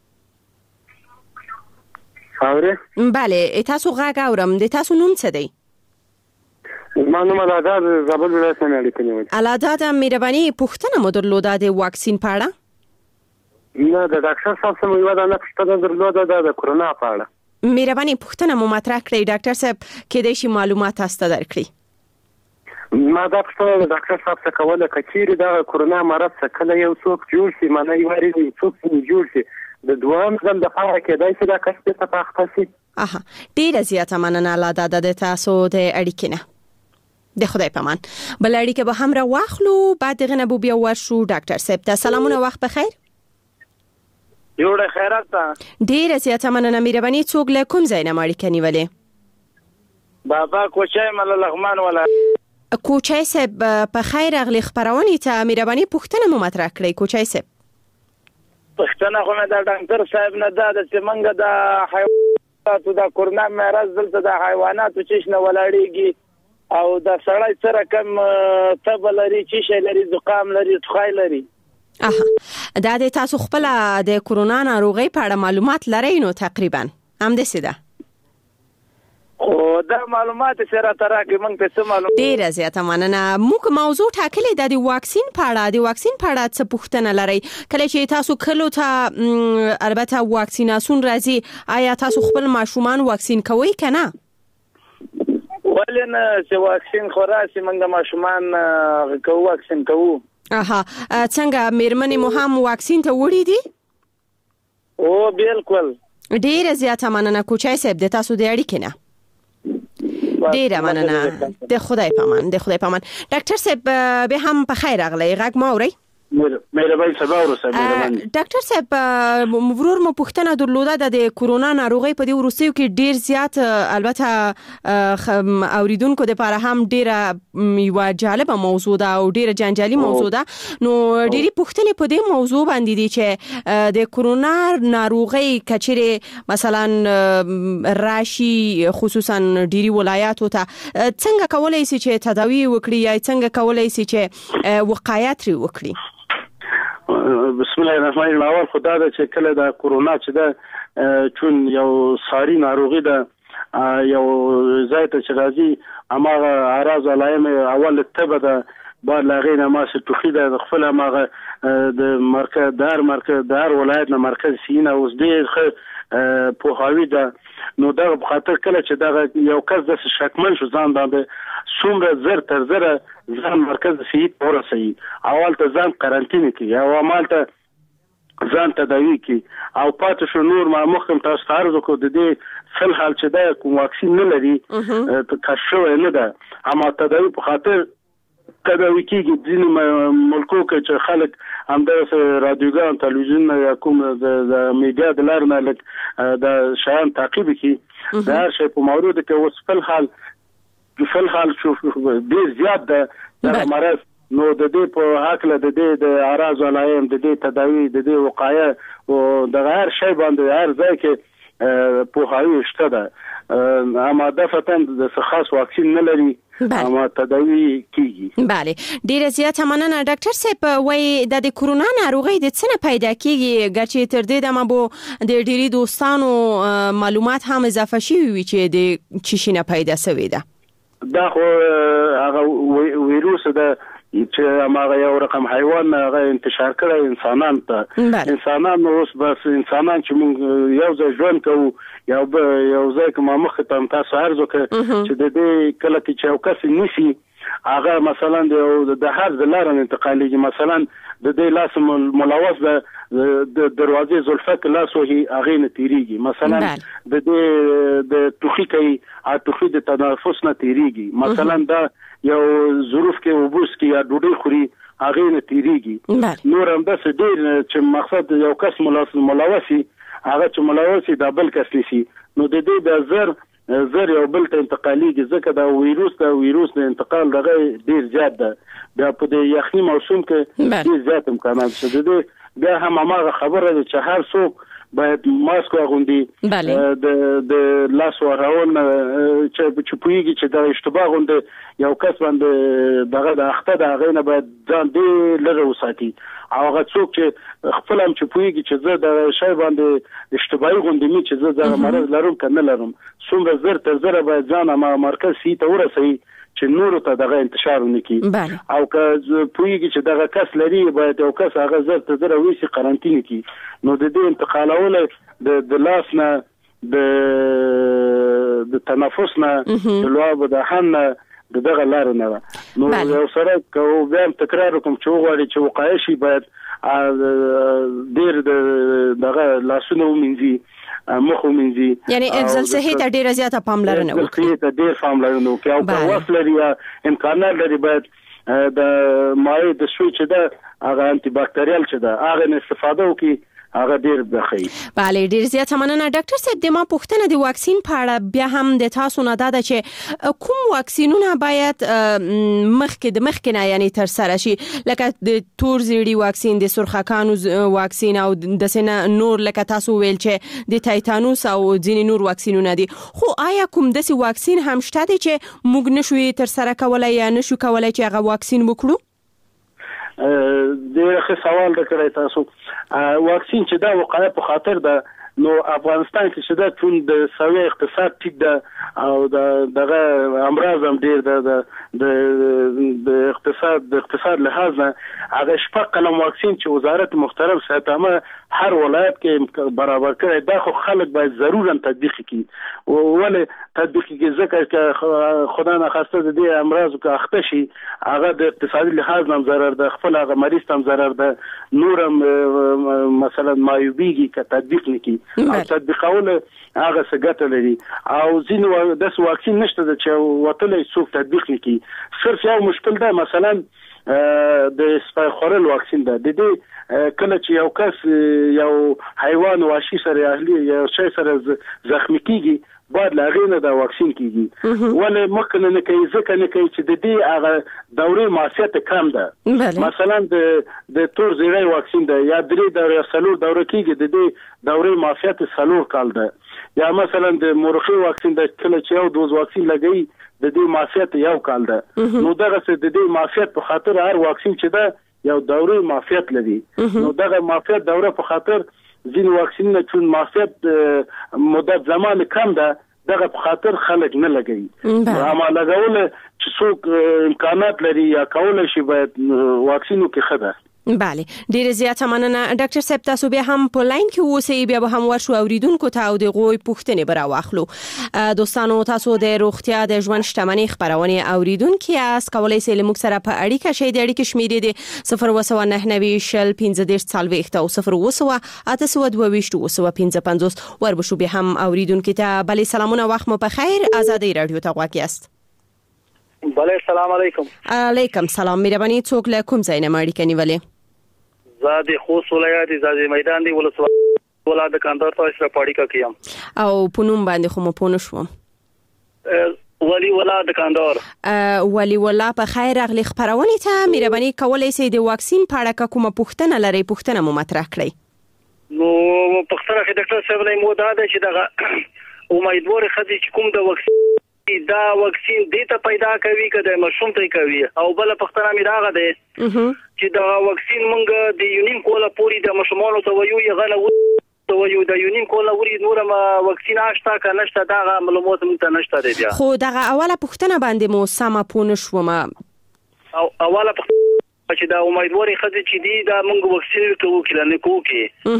اوره؟ بله تاسو غږ اورم. د تاسو نوم څه دی؟ ما نوم علاداد زابل ولایت نه ماړی کني ولې؟ علاداد مهرباني پوښتنه مو درلوده د واکسین په اړه؟ نه د ډاکټر صاحب سره یو دا نه پوښتنه درلوده د کورونا په اړه. مهرباني پوښتنه مو مطرح کړئ ډاکټر صاحب کې د شي معلومات تاسو درکړي. ما دا پوښتنه د ډاکټر صاحب څخه کوله کچېری دا کورونا مرض څخه کله یو څوک جوړ شي معنی یو لري څوک جوړ شي د دوام ځل د فار کې دای چې دا کس ته پاخته شي. اها ډیر زیاته مننه لاله د تاسو د اړیکې نه. د خدای پامان بل اړیکه به هم را واخلو بعد دغه بو بیا ورشو. ډاکټر صاحب ته سلامونه وخت بخیر. جوړه خیرات ته ډیر زیاته مننه مهرباني. څوک له کوم ځای نه ماړی کني ولې؟ بابا کوچای مل لغمان ولا کوچای صاحب په خیر اغلی خبرونه ته مهرباني پوښتنه مو مطرح کړئ. کوچای صاحب پښتنه خو نه د ډاکټر صاحب نه دا چې منګه د حیواناتو د کورونا مرض دلته د حیواناتو چې نه ولاړیږي او د سړی سره کم تب لري چې لري زکام لري ټخای لري. دا د تاسو خپل د کورونا ناروغي په اړه معلومات لرئ نو تقریبا هم د سیده او دا معلومات سره ترکه موږ ته څه معلومات ډیر زیاته مننه. موږ موضوع ټاکلې د واکسین په اړه څه پوښتنه لرئ کله چې تاسو کلو ته البته واکسیناسیون راځي آیا تاسو خپل ماشومان واکسین کوئ کنه؟ ولنه چې واکسین خوراسي موږ ماشومان کوو واکسین کوو. څنګه میرمنې مو هم واکسین ته وړي دي؟ او بالکل ډیر زیاته مننه کوچای صاحب د تاسو د اړیکې نه. ډیر مننه. د خدای پامان ډاکټر صاحب به هم په خیر اغلی غږ ما اورئ؟ مهرباني سبا ورسره مهرباني. ډاکټر صاحب ورور مو پوښتنه درلوده د کورونا ناروغي په دې وروستیو کې ډیر زیات البته اوریدونکو د لپاره هم ډیر یو جالبه موضوع ده او ډیر جنجالي موضوع ده. نو ډیری پوښتنې په دې موضوع باندې دي چې د کورونا ناروغي کچېره مثلا راشي خصوصا ډیری ولایاتو ته څنګه کولای شي چې تداوی وکړي یا څنګه کولای شي چې وقایت لري وکړي؟ بسم الله الرحمن الرحیم. اول خدای دا چې کله د کورونا چې دا چون یو ساری ناروغي ده یو ځای ته چې راځي هغه اعراض علایم اول تبه ده بعد لاغې نه ما څه ټوخي ده خپل هغه د مرکز د هر ولایت نه مرکز سینه اوس ډېر پوهاوی ده نو دا په خاطر کله چې دا یو کس د شکمن شو ځان باندې څومره زر تر زر ځان مرکز صحت ورسوي اول ته ځان قرنطینه کوي او عمل ته ځان تداوی کوي او پاتې شو نور ما مخکم تاسو ته عرض وکړو د دې فل حال چې دا کوم واکسین نه لري کشف شوی نه ده اما تداوی په خاطر تداوی کیږي ځینې ملکو کې چې خلک همدغه رادیوګان تلویزیون یا کوم د میډیا د لارې نه لږ د شیان تعقیب کړي دا هر شی په مورد کې اوس فل حال شو ډېر زیات ده مرض نو د دې په حق له د دې د اعراض علایم د دې تداوی د دې وقایه او د هر شی باندې هر ځای کې پوهاوی شته ده اما د فتن د خاص واکسین نه لري اما تداوی کیږي. بله ډیره زیاته مننه ډاکټر صاحب وای د کورونا ناروغي د څه نه پیدا کیږي ګرچې تر دې د مبو د ډیری دوستانو معلومات هم اضافه شوي وي چې د چی نه پیدا شوی ده دا خو هغه ویروس ده چې هغه یو رقم حیوان هغه انتشار کړی انسانان ته انسانان اوس بس انسانان چې موږ یو ځای ژوند کوو یو ځای کوم مخ ته تاسو عرض وکړ چې د دې کله چې یو کس نشي هغه مثلا د هر لارن انتقالي مثلا د دې laas ملوث د دروازې زلفک لاس وهي هغه نه تیریږي مثلا د دې د توخی کوي توخی د تنفس نه تیریږي مثلا دا یو ظروف کې وبوس کې یا ډوډۍ خوري هغه نه تیریږي نور هم د ډیر چې مقصد یو کس ملوثي هغه چې ملوثي د بل کس نشي نو د دې د زر یو بل ته انتقاليږي ځکه دا ویروس د انتقال دغه ډیر زیات ده بیا په د یخني موسم کې ډیر زیات امکانات شته دي بیا هم هغه خبره ده چې هر څوک باید ماسک واغوندي د لاس ورهون چې پویږي چې دا اشتباه غونډه یو کس باندې دغه د اخته د هغه نه باید ځان دې لره وساتي او هغه څوک چې خپل هم چې پویږي چې زه د شی باندې اشتباهي غونډه می چې زه د مرض لرم کنه لرم څومره زر تر زر باید ځان ما مرکز سي ته ورسوي چې نور ته دغه انتشار ونکي او که پویږي چې دغه کس لري باید یو کس هغه زر ته زر وېسي قرنطینه کی نو د دې انتقالونه د لاس نه د تنفس نه د لواب د حن دغه لار نه نو یو سره کو بیا تکرار کوم چې وغواړي چې وقایع شي باید ډیر دغه لاسونه ومنځي مخ ومنځي یعنی افضل صحت ته ډیره زیاته پاملرنه وکړي صحت ته ډیر پاملرنه وکړي او په وخت لري امکانات لري باید د مایع د سوي چې ده هغه انټي باکټریال چې ده هغه استفاده وکړي هغه ډیر بخي. بله ډیر زیاته مننه ډاکټر صاحب د ما پوښتنه د واکسین په اړه بیا هم د تاسو نه ده چې کوم واکسینونه باید مخکې نه یعنی تر سره شي لکه د تور زیړي واکسین د سرخکانو واکسین او د سینه نور لکه تاسو ویل چې د تایتانوس او ځینې نور واکسینونه دي خو آیا کوم داسې واکسین هم شته دی چې موږ نشو تر سره کولای یا نشو کولای چې هغه واکسین وکړو؟ دغه سوال وکړی تاسو واکسین چې دا وقایع په خاطر ده نو افغانستان کې چې دا ټول د سوي اقتصاد ټیک ده او دغه امراض هم ډیر ده د اقتصاد لحاظ نه هغه شپږ قلم واکسین چې وزارت محترم ساتمه هر ولایت کې برابر کړی دا خو خلک باید ضرورا تطبیق کړي ولې تطبیق کړي ځکه خدای نه خواسته د دې امراض کو اخته شي هغه د اقتصادي لحاظ هم ضرر ده خپل هغه مریض هم ضرر ده نور هم مثلا مایوبیږي که تطبیق نکړي او تطبیقول هغه څنګه لري او ځینې د واکسین نشته چې وتلې څوک تطبیق نکړي صرف یو مشکل ده مثلا د سپایخورل واکسین ده د دې کله چې یو کس یو حیوان وحشي سره اهلي یو شی سره زخمی کیږي بعد لاغې نه دا واکسین کیږي ولې مخکنه نه کوي ځکه نه کوي چې د دې هغه دورې معافیت کم ده مثلا د تور زیړی واکسین ده یا درې دورې سلور دوره کیږي د دې دورې معافیت سلور کال ده یا مثلا د مورخي واکسین ده کله چې یو دوز واکسین لګي د دې معافیت یو کال ده نو دغه د دې معافیت په خاطر هر واکسین چې ده یو دورې معافیت لري نو دغه معافیت دوره په خاطر ځین واکسینونه چې معافیت مدت زمان کم ده دغه په خاطر خلک نه لګي اما لګول چې څوک امکانات لري یا کولای شي باید واکسینو کې خده. بله ډیر زیاته مننه ډاکټر صاحب تاسو به هم په لاین کې اوسئ بیا به هم ورشو اوریدونکو ته او د غوي پوښتنې برا واخلو. دوستانو تاسو د روغتیا د ژوند شتمنۍ خبرونه اوریدونکو یاست کولای شئ لمک سره په اړیکه شئ د اړیکې شمیرې د 019901540 او 01822 وربشو به هم اوریدونکو ته بله سلامونه وخت مو په خیر آزادۍ رادیو ته غواړئ. بله سلام علیکم. علیکم سلام مهرباني څوک له کوم ځای نه اړیکه نیولې؟ زادي خوست ولایت زادي میدان دی ولادت کاندار تاسو په اړیکه کې یم او پونم باندې خو مو پونه شوم ولی ولادت کاندار ولی ولا په خیر اغلی خبرونه ته مهرباني کولای شئ د واکسین په اړه کومه پوښتنه لري پوښتنه مو مطرح کړئ. نو پښتنه کې ډاکټر صاحب له موده ده چې دغه امیدوار خدي چې کوم د واکسین دا واکسین دیته پیدا کوي کده مشروم ته کوي او بل پښتنه می راغه ده چې دا واکسین مونږ د یونیم کوله پوری د مشمولو ته ویو یغله ته ویو د یونیم کوله وري نور ما واکسین آشتا کا نشته دا معلومات مونږ ته نشته دی بیا خو دغه اوله پښتنه باندې مو سم پونه شوم او اوله پښتنه چې دا امیدوار خدي چې دی دا مونږ واکسین کوو کله کوو کې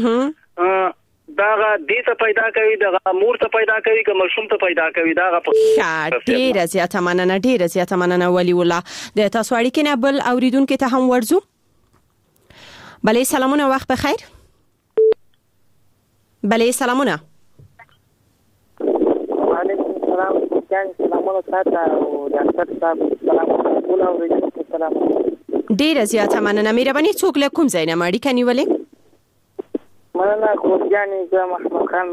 داغه دیته پیدا کوي دغه مور ته پیدا کوي که مشروم ته پیدا کوي داغه ډیره زیاته مننه ولی الله د تاسو اړیکې نه بل اوریدونکو ته هم ورزو. بله سلامونه وخت بخیر. بله سلامونه. وعلیکم السلام سلامونه تاسو او ډاکټر صاحب سلام. ډیره زیاته مننه مهرباني څوک له کوم ځای نه اړیکه نیولې؟ مننه خورجانې زه محمد خان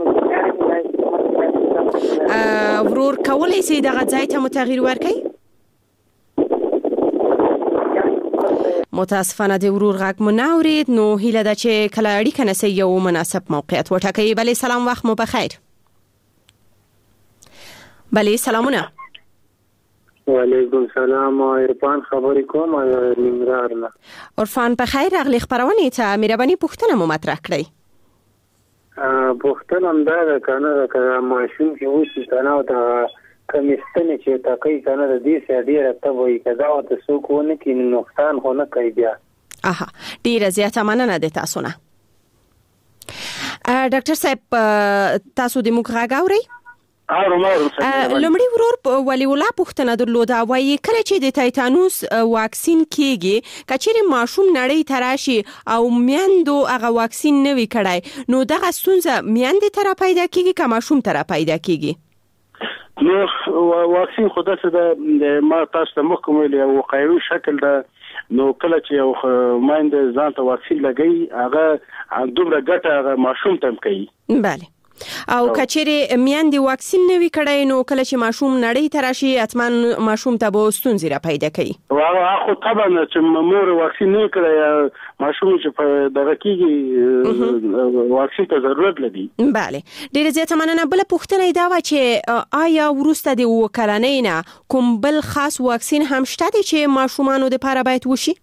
ورور کولای شي دغه ځای ته متغیر ورکړي؟ متاسفانه د ورور غږ مو نه اورید نو هیله ده چې کله اړیکه نسي یو مناسب موقعیت وټاکئ. بله سلام وخت مو بخیر. بله سلامونه. وعلیکم السلام عرفان خبرې کوم ننګرهار نه. عرفان بخیر اغلی خبرونه ته مهرباني پوښتنه مو مطرح کړئ. پوښتنه هم دا ده کنه که ماشوم کې وشي کنه او دا کمیستنې چې تاکي کنه د دې سره ډیره تبوي کدا او تاسو کو نه کې نقصان خو نه کوي بیا. اها ډیره زیاته مننه د تاسو نه. ډاکټر صاحب تاسو د موږ غږ اورئ؟ لمړی ورور ولی ولا پوښتنه درلوده وایي کله چې د تایتانوس واکسین کیږي کچېرې ماشوم نړۍ تراشي او میندو هغه واکسین نه وی کړای نو دغه ستونزه میندې تر پیدا کیږي که ماشوم تر پیدا کیږي؟ نو واکسین خود څه د ما تاسو ته محکم ویل او قایوي شکل ده نو کله چې یو مایند ځان ته واکسین لګي هغه دومره ګټه هغه ماشوم ته کوي. بله او کچېرې میندې واکسین نه وی کړای نو کله چې ماشوم نړۍ تراشي اتمن ماشوم ته به ستونزې را پیدا کوي. خو طبعا چې مور واکسین نه کړای ماشوم چې دغه کیږي واکسین ته ضرورت لري. بله ډیره زیاته مننه. بل پوښتنه دا و چې آیا وروسته د وکړنې نه کوم بل خاص واکسین هم شته چې ماشومانو لپاره باید وشي؟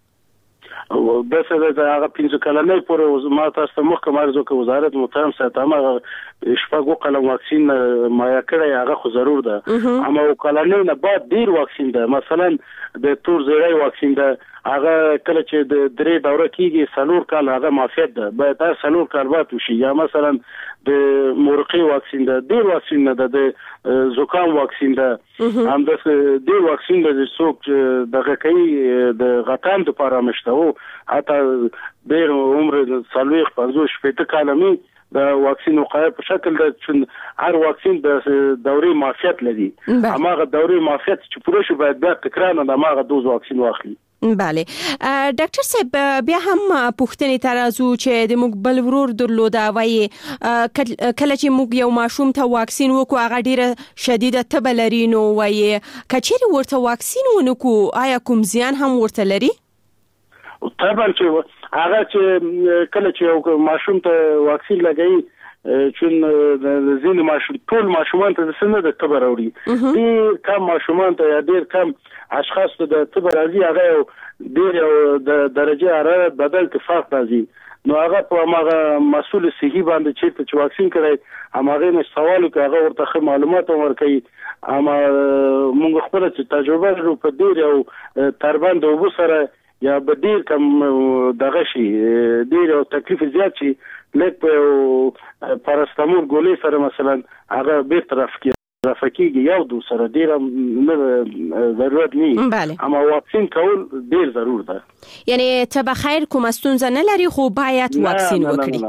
بس دا هغه 15 کلنې پورې ما تاسو محکم ارزو کې وزارت محترم ساتم شپږ قلم واکسین مایا کړی هغه خو ضرور ده اما کلنې نه بعد ډیر واکسین ده مثلا د تور زیړی واکسین ده هغه کله چې د درې دوره کیږي سلور کال هغه معافیت ده باید هر سلور کال بعد وشي یا مثلا د مورقي واکسین ده ډیر واکسین ده د زکام واکسین ده هم د ډیر واکسین ده څوک دغه کوي د غټان لپاره مشته او حتی ډیر عمر 40 50 کال مې د واکسین وقایه په شکل د هر واکسین د دورې معافیت لري هغه دورې معافیت چې پوره شي باید بیا تکرار نه هغه دوز واکسین واخلي. بله ډاکټر صاحب بیا هم پوښتنې ترازو چې د موږ بل ورور درلوده وایي کله چې موږ یو ماشوم ته واکسین وکړو هغه ډیره شدیده تبه لري نو وایي کچېرې ورته واکسین ونکړو آیا کوم زیان هم ورته لري؟ طبعا چې هغه چې کله چې یو ماشوم ته واکسین لګوي چې ځینې ټول ماشومان ته څنګه د تبه راوړي ډېر کم ماشومان ته یا ډېر کم اشخاص ته د تبه راځي هغه ډېر د درجه حرارت بدل کې فرق راځي نو هغه په هغه مسول صحي باندې چې واکسین کړی هغه نه سوال کوي هغه ورته معلومات ورکړي اما موږ خپل تجربه لرو په ډیر او تربند او سره یا بدیر کم دغه شي ډیر او تکلیف زیات شي لکه په پاراستامول ګولې سره مثلا هغه به طرف کې رافقیږي یو دو سره ډیر ضرورت نه اما واکسین کول ډیر ضرور ده یعنی ته به خیر کوم ستونزه نه لري خو باید واکسین وکړي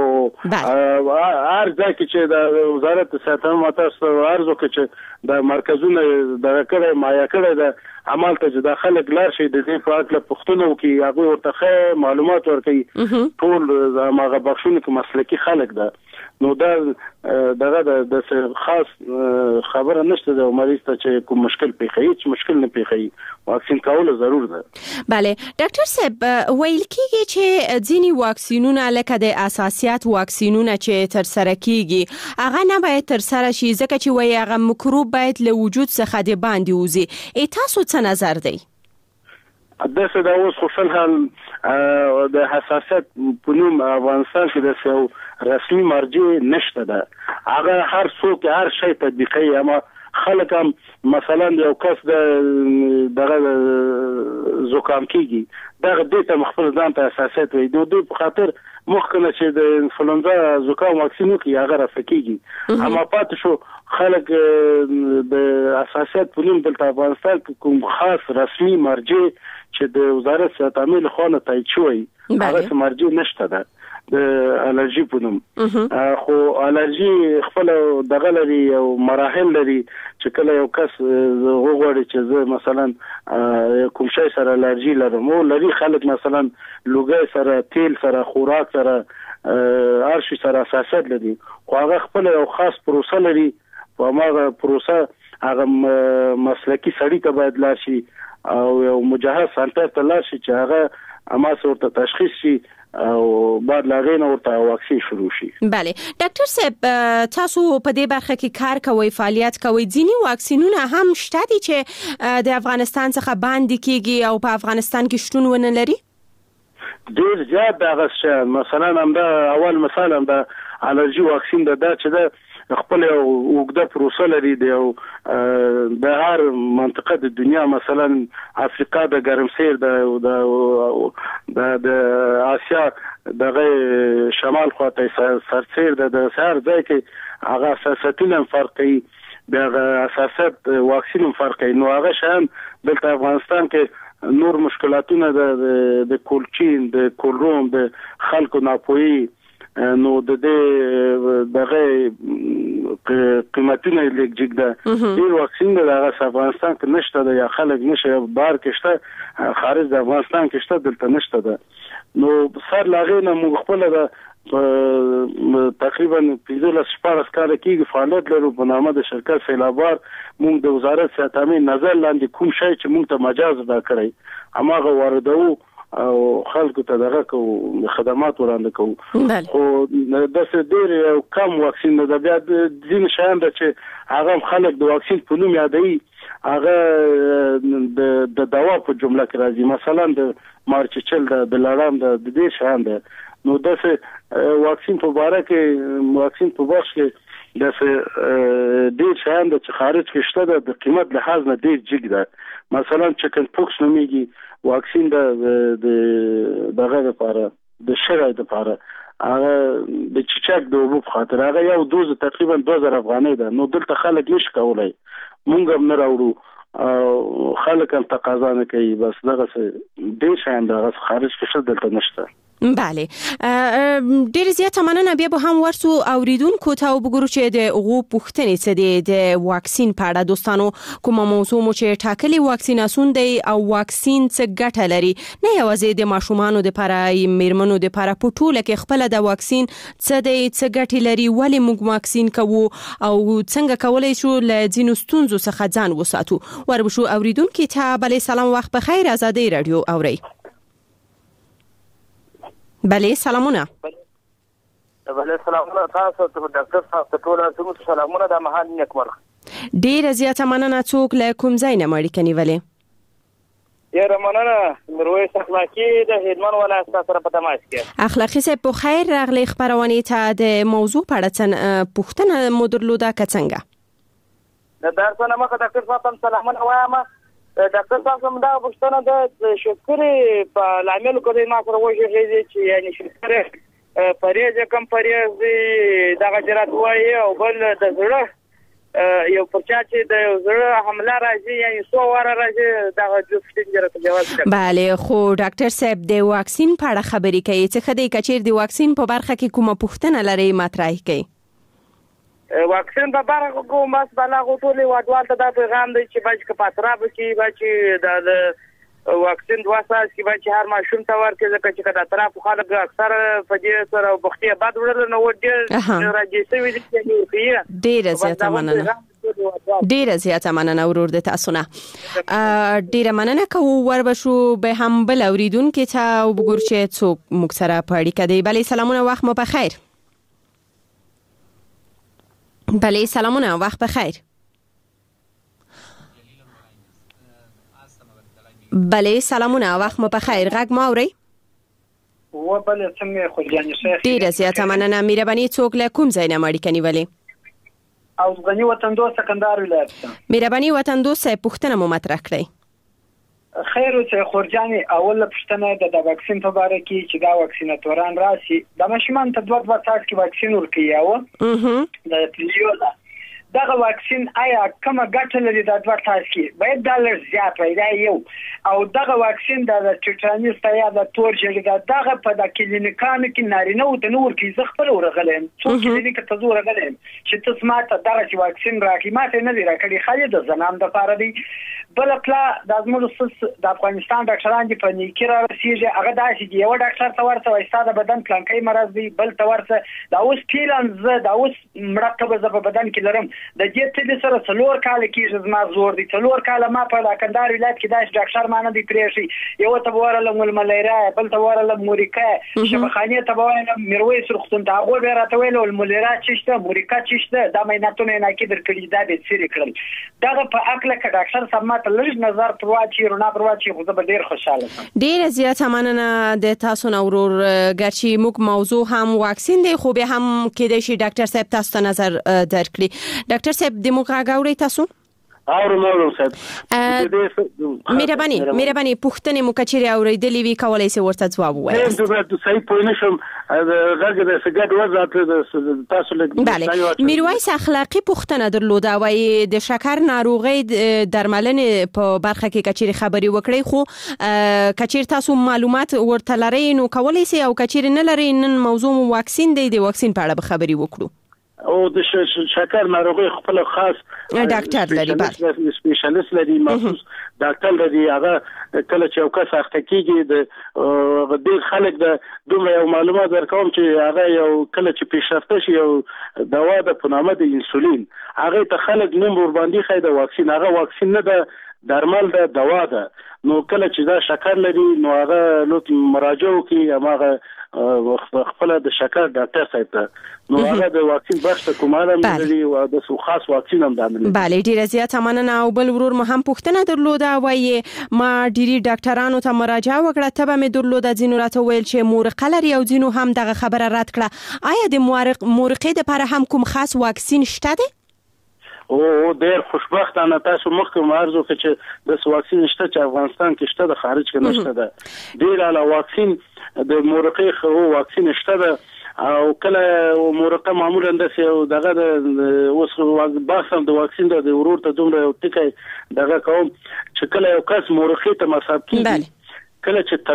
او ارزه چې د وزارت صحت متاسو ارزو چې د مرکزونه د کړه مایا کړه د عمل ته د خلک لار شي د دې په اړه پښتنو کې هغه ورته معلومات ورکړي ټول هغه بخښونه کې مسلکي خلک ده نو دا دغه د خاص خبره نشته د مریض ته چې کوم مشکل پیښي چې مشکل نه پیښي واکسین کول ضرور ده بله ډاکټر صاحب ویل کیږي چې ځینی واکسینونه لکه د اساسیات واکسینونه چې تر سره کیږي هغه نه باید تر سره شي ځکه چې وایي هغه میکروب باید له وجود څخه د باندې وځي تاسو څه نظر دی دغه د اوس خوشحال حال د حساسیت په نوم افغانستان کې د یو رسمي مرجع نشته ده هغه هر څوک هر شی تطبیقي اما خلک هم مثلا یو کس دغه زکام کیږي دغه د ته مخفل ځان ته حساسیت وي دوی په خاطر مخکنه چې د انفلونزا زکام واکسین کوي هغه رافقیږي اما پات شو خلک د اساسات په نوم د افغانستان کوم خاص رسمي مرجع چې د وزارت صحت عامه خونه تایید شوی هغه مرجع نشته ده د الرجی په نوم خو الرجی خپل دغه لري او مراحل لري چې کله یو کس وګوري چې زه مثلا کوم شی سره الرجی لرم او لري خلک مثلا لوګي سره تیل سره خوراک سره هر شي سره اساسات لري خو هغه خپل یو خاص پروسه لري او هغه پروسه هغه مسلکی سړی ته باید لاشي او یو مجهز سنټر ته لاشي چې هغه اما صورت تشخیص شي او بعد لاغین ورته واکسین شروع شي بله ډاکټر صاحب تاسو په دې برخه کې کار کوئ فعالیت کوئ ځینی واکسینونه هم شته دي چې د افغانستان څخه باندې کیږي او په افغانستان کې شتون ونه لري ډیر زیات دغه مثلا هم دا اول مثال هم دا الرجی واکسین دا چې دا خپل وګړه پروسه لري د هر منطقه د دنیا مثلا افریقا د ګرمسیر د آسیا دغه شمال خواته سرسیر د سهار ځای کې هغه اساساتونه فرقي د اساسات واکسین فرقي نو هغه شان د افغانستان کې نور مشکلاتونه د کولچین د کولروم د خلکو ناپوهي نو د دې دغه قیمتونه لګ ده ډیر واکسین د افغانستان کې نشته ده یا خلک نشه بار کې شته خارج د افغانستان کې شته دلته نشته ده نو سر لاغې نه موږ خپل د تقریبا 15 کال کې فعالیت لرو په نامه د شرکت سیلابار موږ د وزارت صحت عامه نظر لاندې کوم شی چې موږ ته مجاز دا کړی هماغه واردو او خلکو ته دغه کو خدمات وړاندې کوو خو د ډېر کم واکسین د بیا د ځین شیان چې هغه خلک د واکسین په نوم یادوي هغه د دوا په جمله کې راځي مثلا د مارچچل د لړام د دې شیان ده نو د واکسین په اړه کې واکسین په بخش کې د ډېر شیان چې خارج کې شته د قیمت لحاظ نه ډېر جګ ده مثلا چکن پوکس نوميږي واکسین دغه لپاره د شرای لپاره هغه د چچک د وبو خاطر هغه یو دوز تقریبا 2000 افغانۍ ده نو دلته خلک نش کولای مونږ هم نه راوړو خلک هم تقاضا نه کوي بس دغه ډېر شان دغه خارج کې دلته نشته بله ډیر زیاته مننه بیا به هم ورسو اوریدونکو ته وګورو چې د اوغو پوښتنې څه دي د واکسین په اړه دوستانو کومه موضوع مو چې ټاکلي واکسیناسون دی او واکسین څه ګټه لري نه یوازې د ماشومانو لپاره میرمنو لپاره په ټوله کې خپل د واکسین څه دی څه ګټه لري ولې موږ واکسین کوو او څنګه کولای شو له ځینو ستونزو څخه ځان وساتو وربشو اوریدونکو ته بله سلام وخت بخیر آزادۍ رادیو اوري بله سلامونه بله سلامونه تاسو ته ډاکټر صاحب ته ټول زموږ سلامونه د مهال نیکمرغ ډیره زیاته مننه څوک له کوم ځای نه مړی کني ولې یاره مننه میرویس اخلاقی د هلمند ولایت سره په تماس کې. اخلاقی صاحب په خیر راغلی خبرونه ته د موضوع په اړه پوښتنه مو درلوده که څنګه؟ د درسونه مخه ډاکټر صاحب سلامونه وایم. ډاکټر صاحب دا پوښتنه د شکرې په لامل کوي ما سره وایي چې یعنی شکرې پریز کم پریز دغه جرات وایي او بل د زړه یو پرچا چې د زړه حمله راځي یعنی سو واره راځي دغه جوړښت جرات جواز. بله خو ډاکټر صاحب د واکسین په اړه خبرې کوي چې خدای کچیر د واکسین په برخه کې کومه پوښتنه لري مطرح کوي. واکسین په برخه کې ماس بلاغه ټولې واډوال ته دا پیغام دی چې باید که پاتراب کې باید د واکسین 2 ساعت کې باید هر ماشوم ته ورکړي ځکه چې کله طرف خلک اکثر په دې سره بختي بد وړل نو ډېر راځي سوي دي چې ډېر زیاته مننه. ډیره زیاته مننه ورور د تاسو نه. ډیره مننه کوو وربشو به هم بل اوریدونکو ته وګور چې څوک موږ سره په اړیکه دی. بله سلامونه وخت مو بخیر. بله سلامونه وخت بخیر. بله سلامونه وخت مو بخیر. غږ ما اورئ؟ و بله څنګه خورجاني شیخ. ډیره زیاته مننه. مهرباني څوک له کوم ځای نه اړیکه نیولې؟ او غنی وطن دوست کندهار ولایت. مهرباني وطن دوست پوښتنه مو مطرح کړئ. خیر اوسه خورجاني اول پوښتنه د واکسین په اړه کې چې دا واکسیناتوران راشي د ماشومان ته 2 ساعت کې واکسین ورکوي او د پلیو دغه واکسین آیا کومه ګټه لري د 2 ساعت کې باید ډالر زیات وي دا یو او دغه واکسین د ټیټانوس یا د تور ژیړ دغه په د کلینیکانو کې نارینه او د نور کې زخپل ورغلم څو کلینیک ته زور غلم چې تاسو ماته دغه واکسین راکې ماته نه دی راکړي خالي د زنان د پاره دی بل پلا د زموږ د افغانستان ډاکټران دي په نیکی را رسیږي هغه داسې دی یو ډاکټر ته ورته وایسته د بدن پلانکي مرز دی بل ته ورته دا اوس پیلنز دا اوس مرکب په بدن کې لرم د دې ته سره څلور کال کې زما زور دي څلور کال ما په کندهار ولایت کې داش ډاکټر مان دي پریشي یو ته ورله مول ملیرا بل ته ورله موريکا شبخانه ته ورله میرویس رخصتون ته هغه راته ویل ملیرا چشته موريکا چشته دا مې نه کې درکړي دا به سری کړل دا په عقل کې ډاکټر سم لږ نظر پرواچی رونا پرواچی خو زه ډیر خوشاله یم. ډیر زیاته مننه د تاسو نورور ګرچی موږ موضوع هم واکسین دی خو به هم کېدای شي ډاکټر صاحب تاسو ته نظر درکړي. ډاکټر صاحب د موږ غاوري تاسو اورم صاحب مهرباني پوښتنه مو کچري اوریدلې وی کولای سي ورته جواب وایي. زه صحیح پوه نشم غږ د سګډ وضاحت تاسو له بله میرویس اخلاقی پوښتنه درلوده وای د شکر ناروغي درملنې په برخه کې کچري خبري وکړي خو کچیر تاسو معلومات ورته لرئ نو کولای سي او کچیر نه لرئ نن موضوع واکسین دی د واکسین په اړه خبري وکړو. او د شکر ناروغي خپل خاص ډاکټر لري بل سپیشلیست لري مخصوص ډاکټر لري هغه کله چې یو کس اخته کیږي د دې خلک د دومره معلومات ورکوم چې هغه یو کله چې پیشرفته شي یو دوا د پنامه د انسولین هغه ته خلک نوم ور باندې خای د واکسین هغه واکسین نه د درمل د دوا ده نو کله چې دا شکر لري نو هغه لوت مراجعه کوي هغه خپل د شکر ډاکټر صاحب ته نو هغه د واکسین بحث کومه لري او د خاص واکسین هم ده. بله ډیره زیاته مننه او بل ورور مو هم پوښتنه درلوده وایي ما ډیری ډاکټرانو ته مراجعه وکړه ته به مې درلوده ځینو راته ویل چې مورقه لري او ځینو هم دغه خبره رد کړه آیا د مورقې لپاره هم کوم خاص واکسین شته دی؟ او ډېر خوشبختانه تاسو مخکې مرزو چې د واکسین شته چې افغانستان کې شته د خارج کې نشته ده ډېر اعلی واکسین د مورقې خو واکسین شته ده او کله مورقه معمولا د دغه د اوس باسم د واکسین د ورور ته دومره یو ټکی دغه کوم چې کله یو کس مورقې ته مصاب کیږي کله چې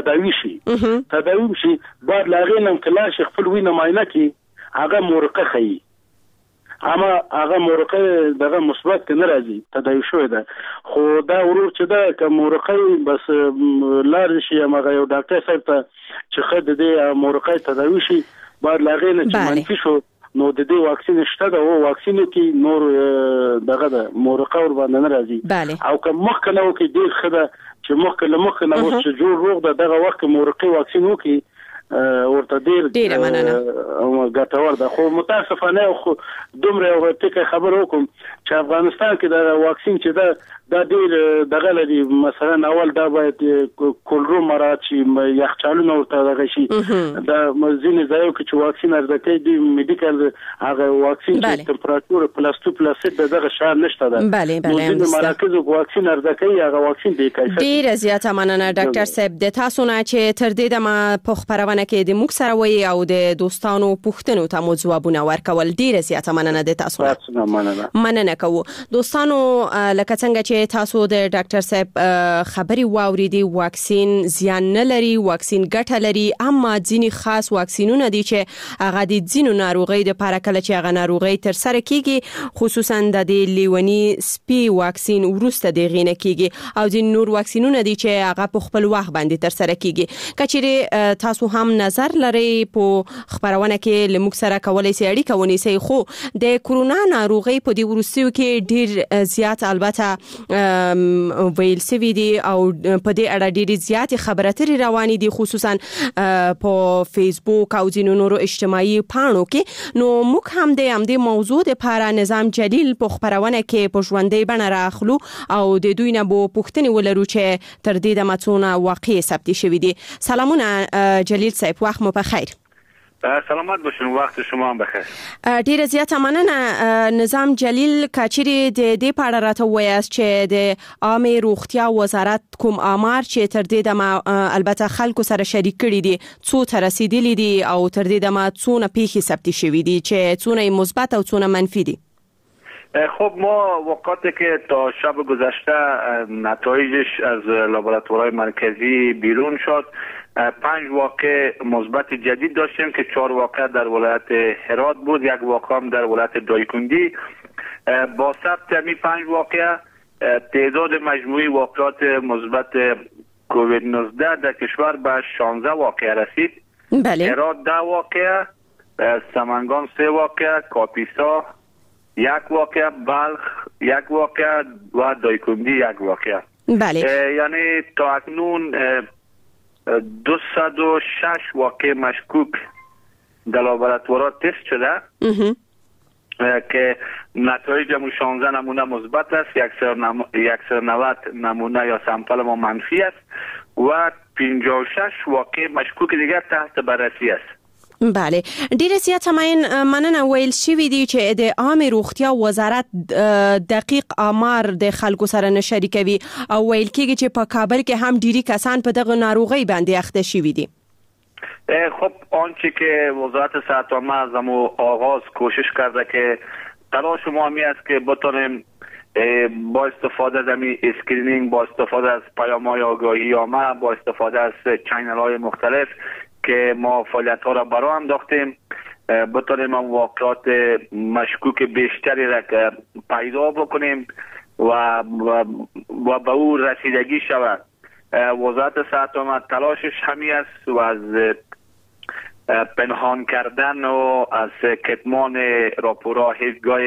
تداوی شي بعد لاغینم کله چې خپل وینه معاینه کی هغه مورقه خي اما هغه مورقه دغه مثبت نه راځي تداوی شوی ده خو دا ورور چې دا کوم مورقه بس لار شي هغه یو ډاکټر صاحب ته چې خد دې مورقه تداوی شي بعد لاغینه چې منفي شو نو د دې واکسین شته دا او واکسین کې نور دغه د مورقه ور باندې نه راځي او کوم مخکنه کې ډیر خده چې مخکنه اوس چې جوړ روغ دغه وخت مورقه واکسین وکي ورته ډیر ګټور ده خو متاسفانه خو دومره یو ټکی خبر وکم چې افغانستان کې د واکسین چې دا ډیر دغه لري. مثلا اول دا باید کولرو مراد شي، یخچالونه ورته دغه شي. دا مزین ځایو کې چې واکسین ارزکې دی میډیکل هغه واکسین چې تمپراتور +2+6 دغه شان نشته ده. مزین مراکز واکسین ارزکې هغه واکسین دی کیفیت. ډیر زیاته مننه ډاکټر صاحب د تاسو نه چې تر دې دمه په خبرونه کې د موږ سره وي او د دوستانو پوښتنو ته مو ځوابونه ورکول. ډیر زیاته مننه د تاسو نه. مننه کوو دوستانو. لکه څنګه چې تاسو د ډاکټر صاحب خبري واوریدي، واکسین زیان نه لري، واکسین ګټه لري، اما ځینی خاص واکسینونه دي چې هغه د ځینو ناروغي د لپاره کله چې هغه ناروغي تر سره کیږي، خصوصا د لیونی سپي واکسین ورسته د غینه کیږي او ځین نور واکسینونه دي چې هغه په خپل وخت باندې تر سره کیږي. کچېره تاسو هم نظر لري په خبرونه کې لمک سره کولای سي اړیکه ونیسي. خو د کورونا ناروغي په دې ورستیو کې ډیر زیات البته ویل سوي دي او په دې اړه ډیر زیات خبراتري رواني دي، خصوصا په فیسبوک او ځینو نورو اجتماعي پاڼو کې. نو موږ هم د همدې موضوع لپاره نظام جلیل په خبرونه کې په ژوندۍ بڼه راخلو او د دوی نه بو پوښتنې ولرو چې تر دې د مڅونه واقع ثبت شوی دي. سلامونه جلیل صاحب، وخت مو په خیر. سلامت باشین، وقت شما هم بخیر. ډیره زیاته مننه نظام جلیل. کچېره د دې په اړه راته وایاست چې د عامه روغتیا وزارت کوم آمار چې تر دې دمه البته خلکو سره شریک کړي دي څو ته رسیدلي دي او تر دې دمه څونه پیښې ثبت شوي دي چې څونه مثبت او څونه منفی دي؟ خب ما وقتی که تا شب گذشته نتایجش از لابراتوارهای مرکزی بیرون شد 5 واقع مثبت جدید داشتیم که 4 واقع در ولایت هرات بود، 1 واقع هم در ولایت دایکنډي. با ثبت همین 5 واقع تعداد مجموعی واقعات مثبت کووید 19 در کشور به 16 واقع رسید. بله. هرات 10 واقع، سمنگان 3 واقع، کاپیسا 1 واقع، بلخ 1 واقع و دایکنډي 1 واقع. بله. یعنی تا اکنون 206 واقع مشکوک در لابراتوارات تست شده که نتایج همون 16 نمونه مثبت است، 190 نمونه یا سامپل ما منفی است و 56 واقع مشکوک دیگر تحت بررسی است. بله، ډیره زیاته مننه. ویل شوی دی چې د عامه روغتیا وزارت دقیق آمار د خلکو سره نشریکوي او ویل کېږي چې په کابل کې هم ډیری کسان په دغه ناروغي باندې اخته شوي دي. خب آنچه که وزارت صحت عامه از آغاز کوشش کرده که تلاش ما همی است که بتونیم با استفاده از اسکرینینگ، با استفاده از پیام‌های آگاهی عامه، با استفاده از چینل‌های مختلف که ما فعالیت ها را برای انداختیم بتونیم واقعات مشکوک بیشتری را پیدا بکنیم و به او رسیدگی شود. وزارت صحت عامه تلاشش همی است و از پنهان کردن و از کتمان راپورها هیچگاه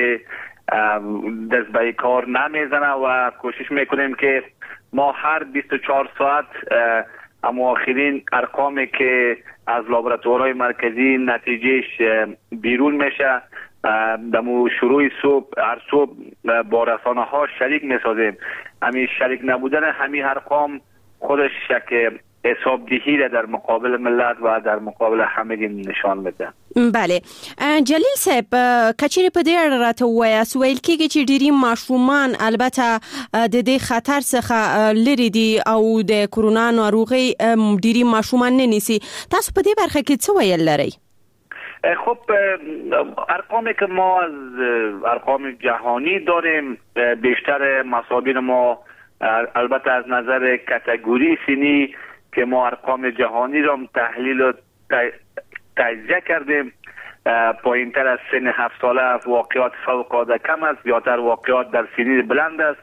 دست به کار نمیزنه و کوشش میکنیم که ما هر 24 ساعت اما آخرین ارقامی که از لابراتوارهای مرکزی نتیجهش بیرون میشه دمو شروع صبح هر صبح با رسانه ها شریک میسازیم. همین شریک نبودن همین ارقام خودش شک حسابدهی را در مقابل ملت و در مقابل همه نشان میده. بله جلیل صاحب، کچېره په دې اړه راته ووایاست. ویل کېږي چې ډېری ماشومان البته د دې خطر څخه لرې دي او د کرونا ناروغۍ ډېری ماشومان نه نیسي. تاسو په دې برخه کې څه ویل لرئ؟ خب ارقامی که ما از ارقام جهانی داریم بیشتر مصابین ما البته از نظر کاتگوری سنی که ما ارقام جهانی را تحلیل و تجزیه کردیم پایین‌تر از سن 7 ساله واقعات فوق‌العاده کم است، زیادتر واقعات در سنین بلند است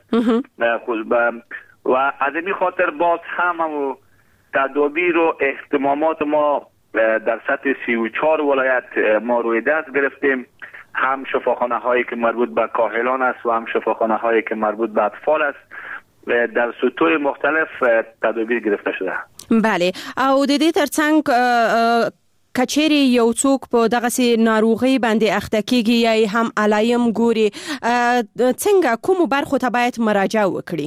و از این خاطر باز هم تدابیر و اهتمامات ما در سطح 34 ولایت ما روی دست گرفتیم. هم شفاخانه هایی که مربوط به کاهلان است و هم شفاخانه هایی که مربوط به اطفال است در سطوح مختلف تدابیر گرفته شده. بله او د دې ترڅنګ کچېری یو څوک په دغه سي ناروغي باندې اخته کیږي یا هم علایم ګوري څنګه کوم برخو ته باید مراجعه وکړي؟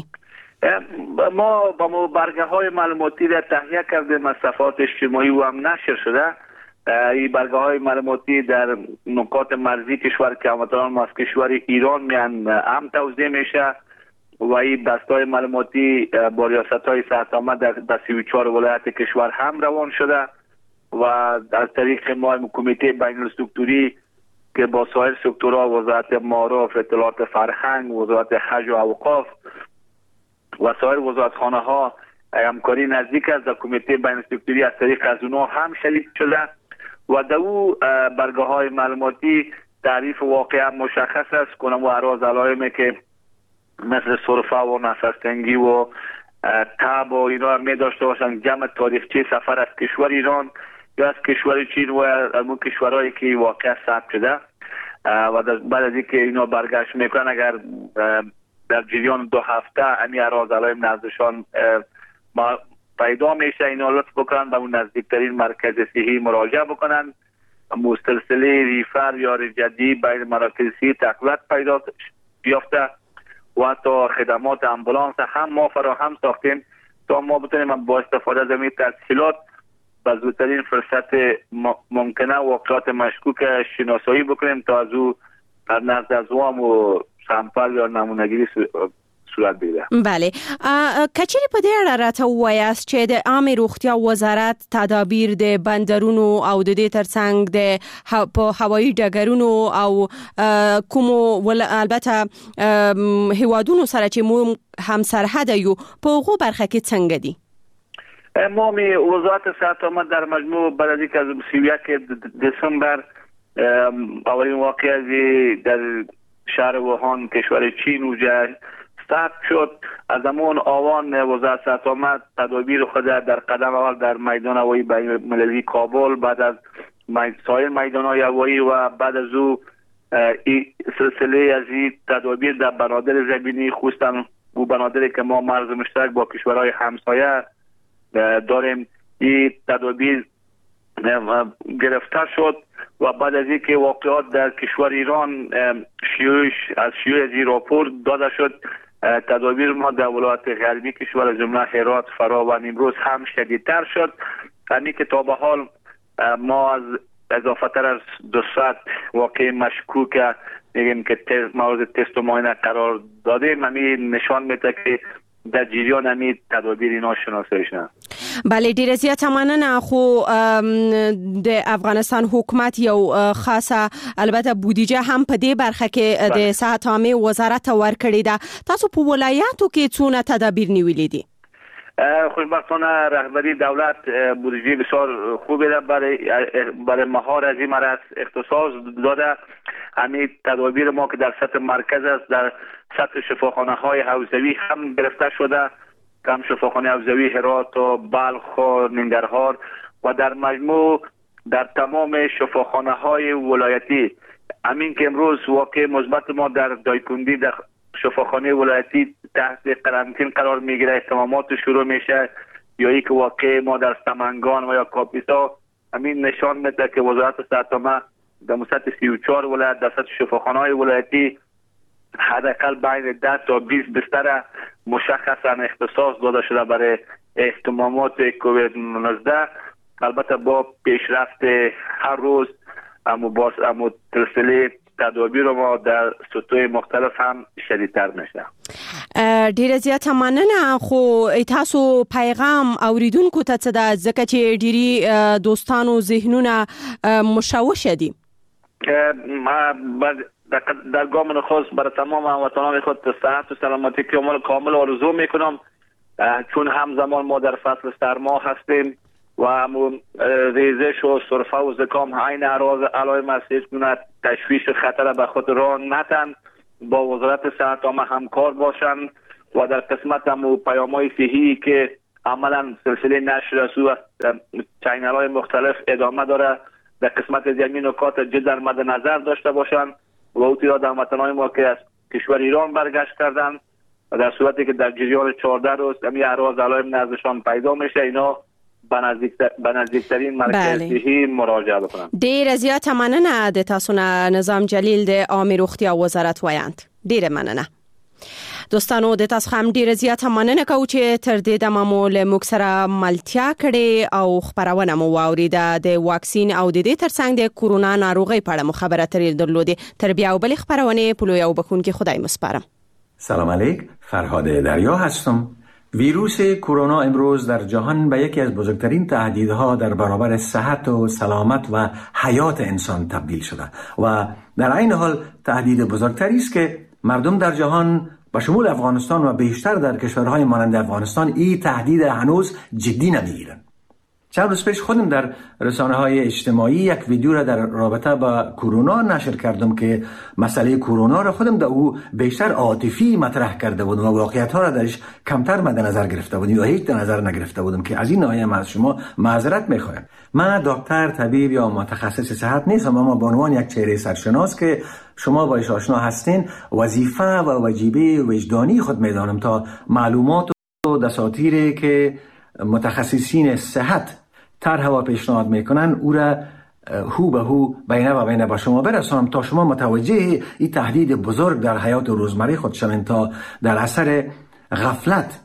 ما با برگه‌های معلوماتی را تهیه کردیم از صفحات اجتماعی و هم نشر شده. این برگه‌های معلوماتی در نقاط مرزی کشور که هموطنان ما از کشور ایران میان هم توزیع میشه و این دستای معلوماتی با ریاست‌های صحت‌عامه در 34 ولایت کشور هم روان شده و از طریق ما کمیته بین‌السکتوری که با سایر سکتورها وزارت معارف، اطلاعات فرهنگ، وزارت حج و اوقاف و سایر وزارتخانه ها همکاری نزدیک است. در کمیته بین‌السکتوری از طریق از اونها هم شریک شده و در او برگه های معلوماتی تعریف واقعا مشخص است کنم و اراز علائمی که مثل سرفه و نفس‌تنگی و تب و اینا می داشته باشند، جمع تاریخچه سفر از کشور ایران یا از کشور چین و از کشورهایی که واقعا ثبت شده و بعد از اینکه اینا برگشت میکنن اگر در جریان 2 هفته امی اراز علائم نزدشان پیدا میشه اینا لطف بکنن به اون نزدیکترین مرکز صحی مراجعه بکنن. مستلسله ریفر یا جدی بین مراکز صحی تقویت پیدا یافته و حتی خدمات امبولانس هم ما فراهم ساختیم تا ما بتونیم با استفاده از این تسهیلات به زودترین فرصت ممکنه واقعات مشکوک شناسایی بکنیم تا از او در نزد از وام و سامپل یا نمونه‌گیری صورت بگیره. بله کچری په دې اړه راته ووایاست چې د عامه روغتیا وزارت تدابیر د بندرونو او د دې ترڅنګ د په هوایي ډګرونو او کومو البته هیوادونو سره چې مو هم سرحد یو په هغو برخه کې څنګه دي؟ ما وزارت صحت‌عامه در مجموع بعد از اینکه از 31 دسامبر اولین واقعه در شهر ووهان کشور چین اوجه ثبت شد، از همون آوان وزارت صحت‌عامه تدابیر خود در قدم اول در میدان هوایی بین‌المللی کابل، بعد از سایر میدان‌های هوایی و بعد از او سلسله از این تدابیر در بنادر زمینی خصوصا او بنادری که ما مرز مشترک با کشورهای همسایه داریم این تدابیر گرفته شد و بعد از اینکه واقعات در کشور ایران شیوع از این راپور داده شد تدابیر ما در ولایات غربی کشور جمله هرات، فرا و نیمروز هم شدیدتر شد. همین که تا به حال ما از اضافه تر از 200 واقع مشکوک میگیم که مورد تست و معاینه قرار دادیم. همین نشان میده که در جریان همین تدابیر اینا شناسایی شدن. بله ډیره زیاته مننه. خو د افغانستان حکومت یو خاصه البته بودیجه هم په دې برخه کې د صحت عامه وزارت ورکړی ده. تاسو په ولایاتو کې څونه تدابیر نیولې دي؟ خوشبختانه رهبری دولت بودجه بسیار خوبی را برای مهار از این مرض اختصاص داده. همین تدابیر ما که در سطح مرکز است در سطح شفاخانه های حوزوی هم گرفته شده، کم شفاخانه حوزوی هرات و بلخ و ننگرهار و در مجموع در تمام شفاخانه های ولایتی. همین که امروز واقع مثبت ما در دایکندی در شفاخانه ولایتی تحت قرنطینه قرار میگیره، اهتمامات شروع میشه، یا ای که واقع ما در سمنگان و یا کاپیسا همین نشان میده که وزارت صحت‌عامه در سطح 34 ولایت در سطح شفاخانه های ولایتی حداقل بین 10 تا 20 بستر مشخصا اختصاص داده شده برای اهتمامات کووید 19. البته با پیشرفت هر روز اما سلسله تدابیر ما در سطوح مختلف هم شدیدتر میشه. ډیره زیاته مننه. خو تاسو پیغام اوریدونکو ته څه ده ځکه چې ډیری دوستانو ذهنونه مشوشه دي؟ در گام خاص برای تمام هموطنان خود صحت و سلامتی کامل آرزو میکنم، چون همزمان ما در فصل سرما هستیم و همون ریزش و سرفه و زکام عین علائم است، هیچ گونه تشویش خطر به خود راه ندن، با وزارت صحت‌عامه همکار باشند و در قسمت هم پیام‌های صحی که عملا سلسله نشر از چینل‌های مختلف ادامه داره در قسمت زمین نکات جد در مد نظر داشته باشند و او تعداد هموطنان ما که از کشور ایران برگشت کردن و در صورتی که در جریان 14 روز همین اعراض علائم نزدشان پیدا میشه اینا به نزدیکترین مرکز صحی مراجعه بکنن. ډیر زیات مننه د تاسو نه نظام جلیل د عامه روغتیا وزارت وایاند. ډیر مننه. دوستانو د تاسو هم ډیر زیات مننه کوم چې تر دې د معمول موږ سره ملتیا کړي او خبرونه مو واوریده د واکسین او د دې ترڅنګ د کورونا ناروغي په اړه خبره ترې درلودې. تر بیا بل خبرونه په لوی او بخون کې خدای مسپارم. سلام علیک، فرهاد دریا هستم. ویروس کرونا امروز در جهان به یکی از بزرگترین تهدیدها در برابر صحت و سلامت و حیات انسان تبدیل شده و در عین حال تهدید بزرگتری است که مردم در جهان به شمول افغانستان و بیشتر در کشورهای مانند افغانستان این تهدید هنوز جدی نمیگیرند. چند روز پیش خودم در رسانه‌های اجتماعی یک ویدیو را در رابطه با کرونا نشر کردم که مسئله کرونا را خودم در او بیشتر عاطفی مطرح کرده بودم و واقعیت‌ها را درش کمتر مد نظر گرفته بودم یا هیچ در نظر نگرفته بودم که از این ناحیه از شما معذرت می‌خواهم. من دکتر، طبیب یا متخصص صحت نیستم، اما به عنوان یک چهره سرشناس که شما باش آشنا هستین وظیفه و واجبه وجدانی خود می‌دانم تا معلومات و دساتیری که متخصصین صحت طرح و پیشنهاد میکنن او را هو به هو بینه و بینه با شما برسانم تا شما متوجه این تهدید بزرگ در حیات روزمره خود شوین تا در اثر غفلت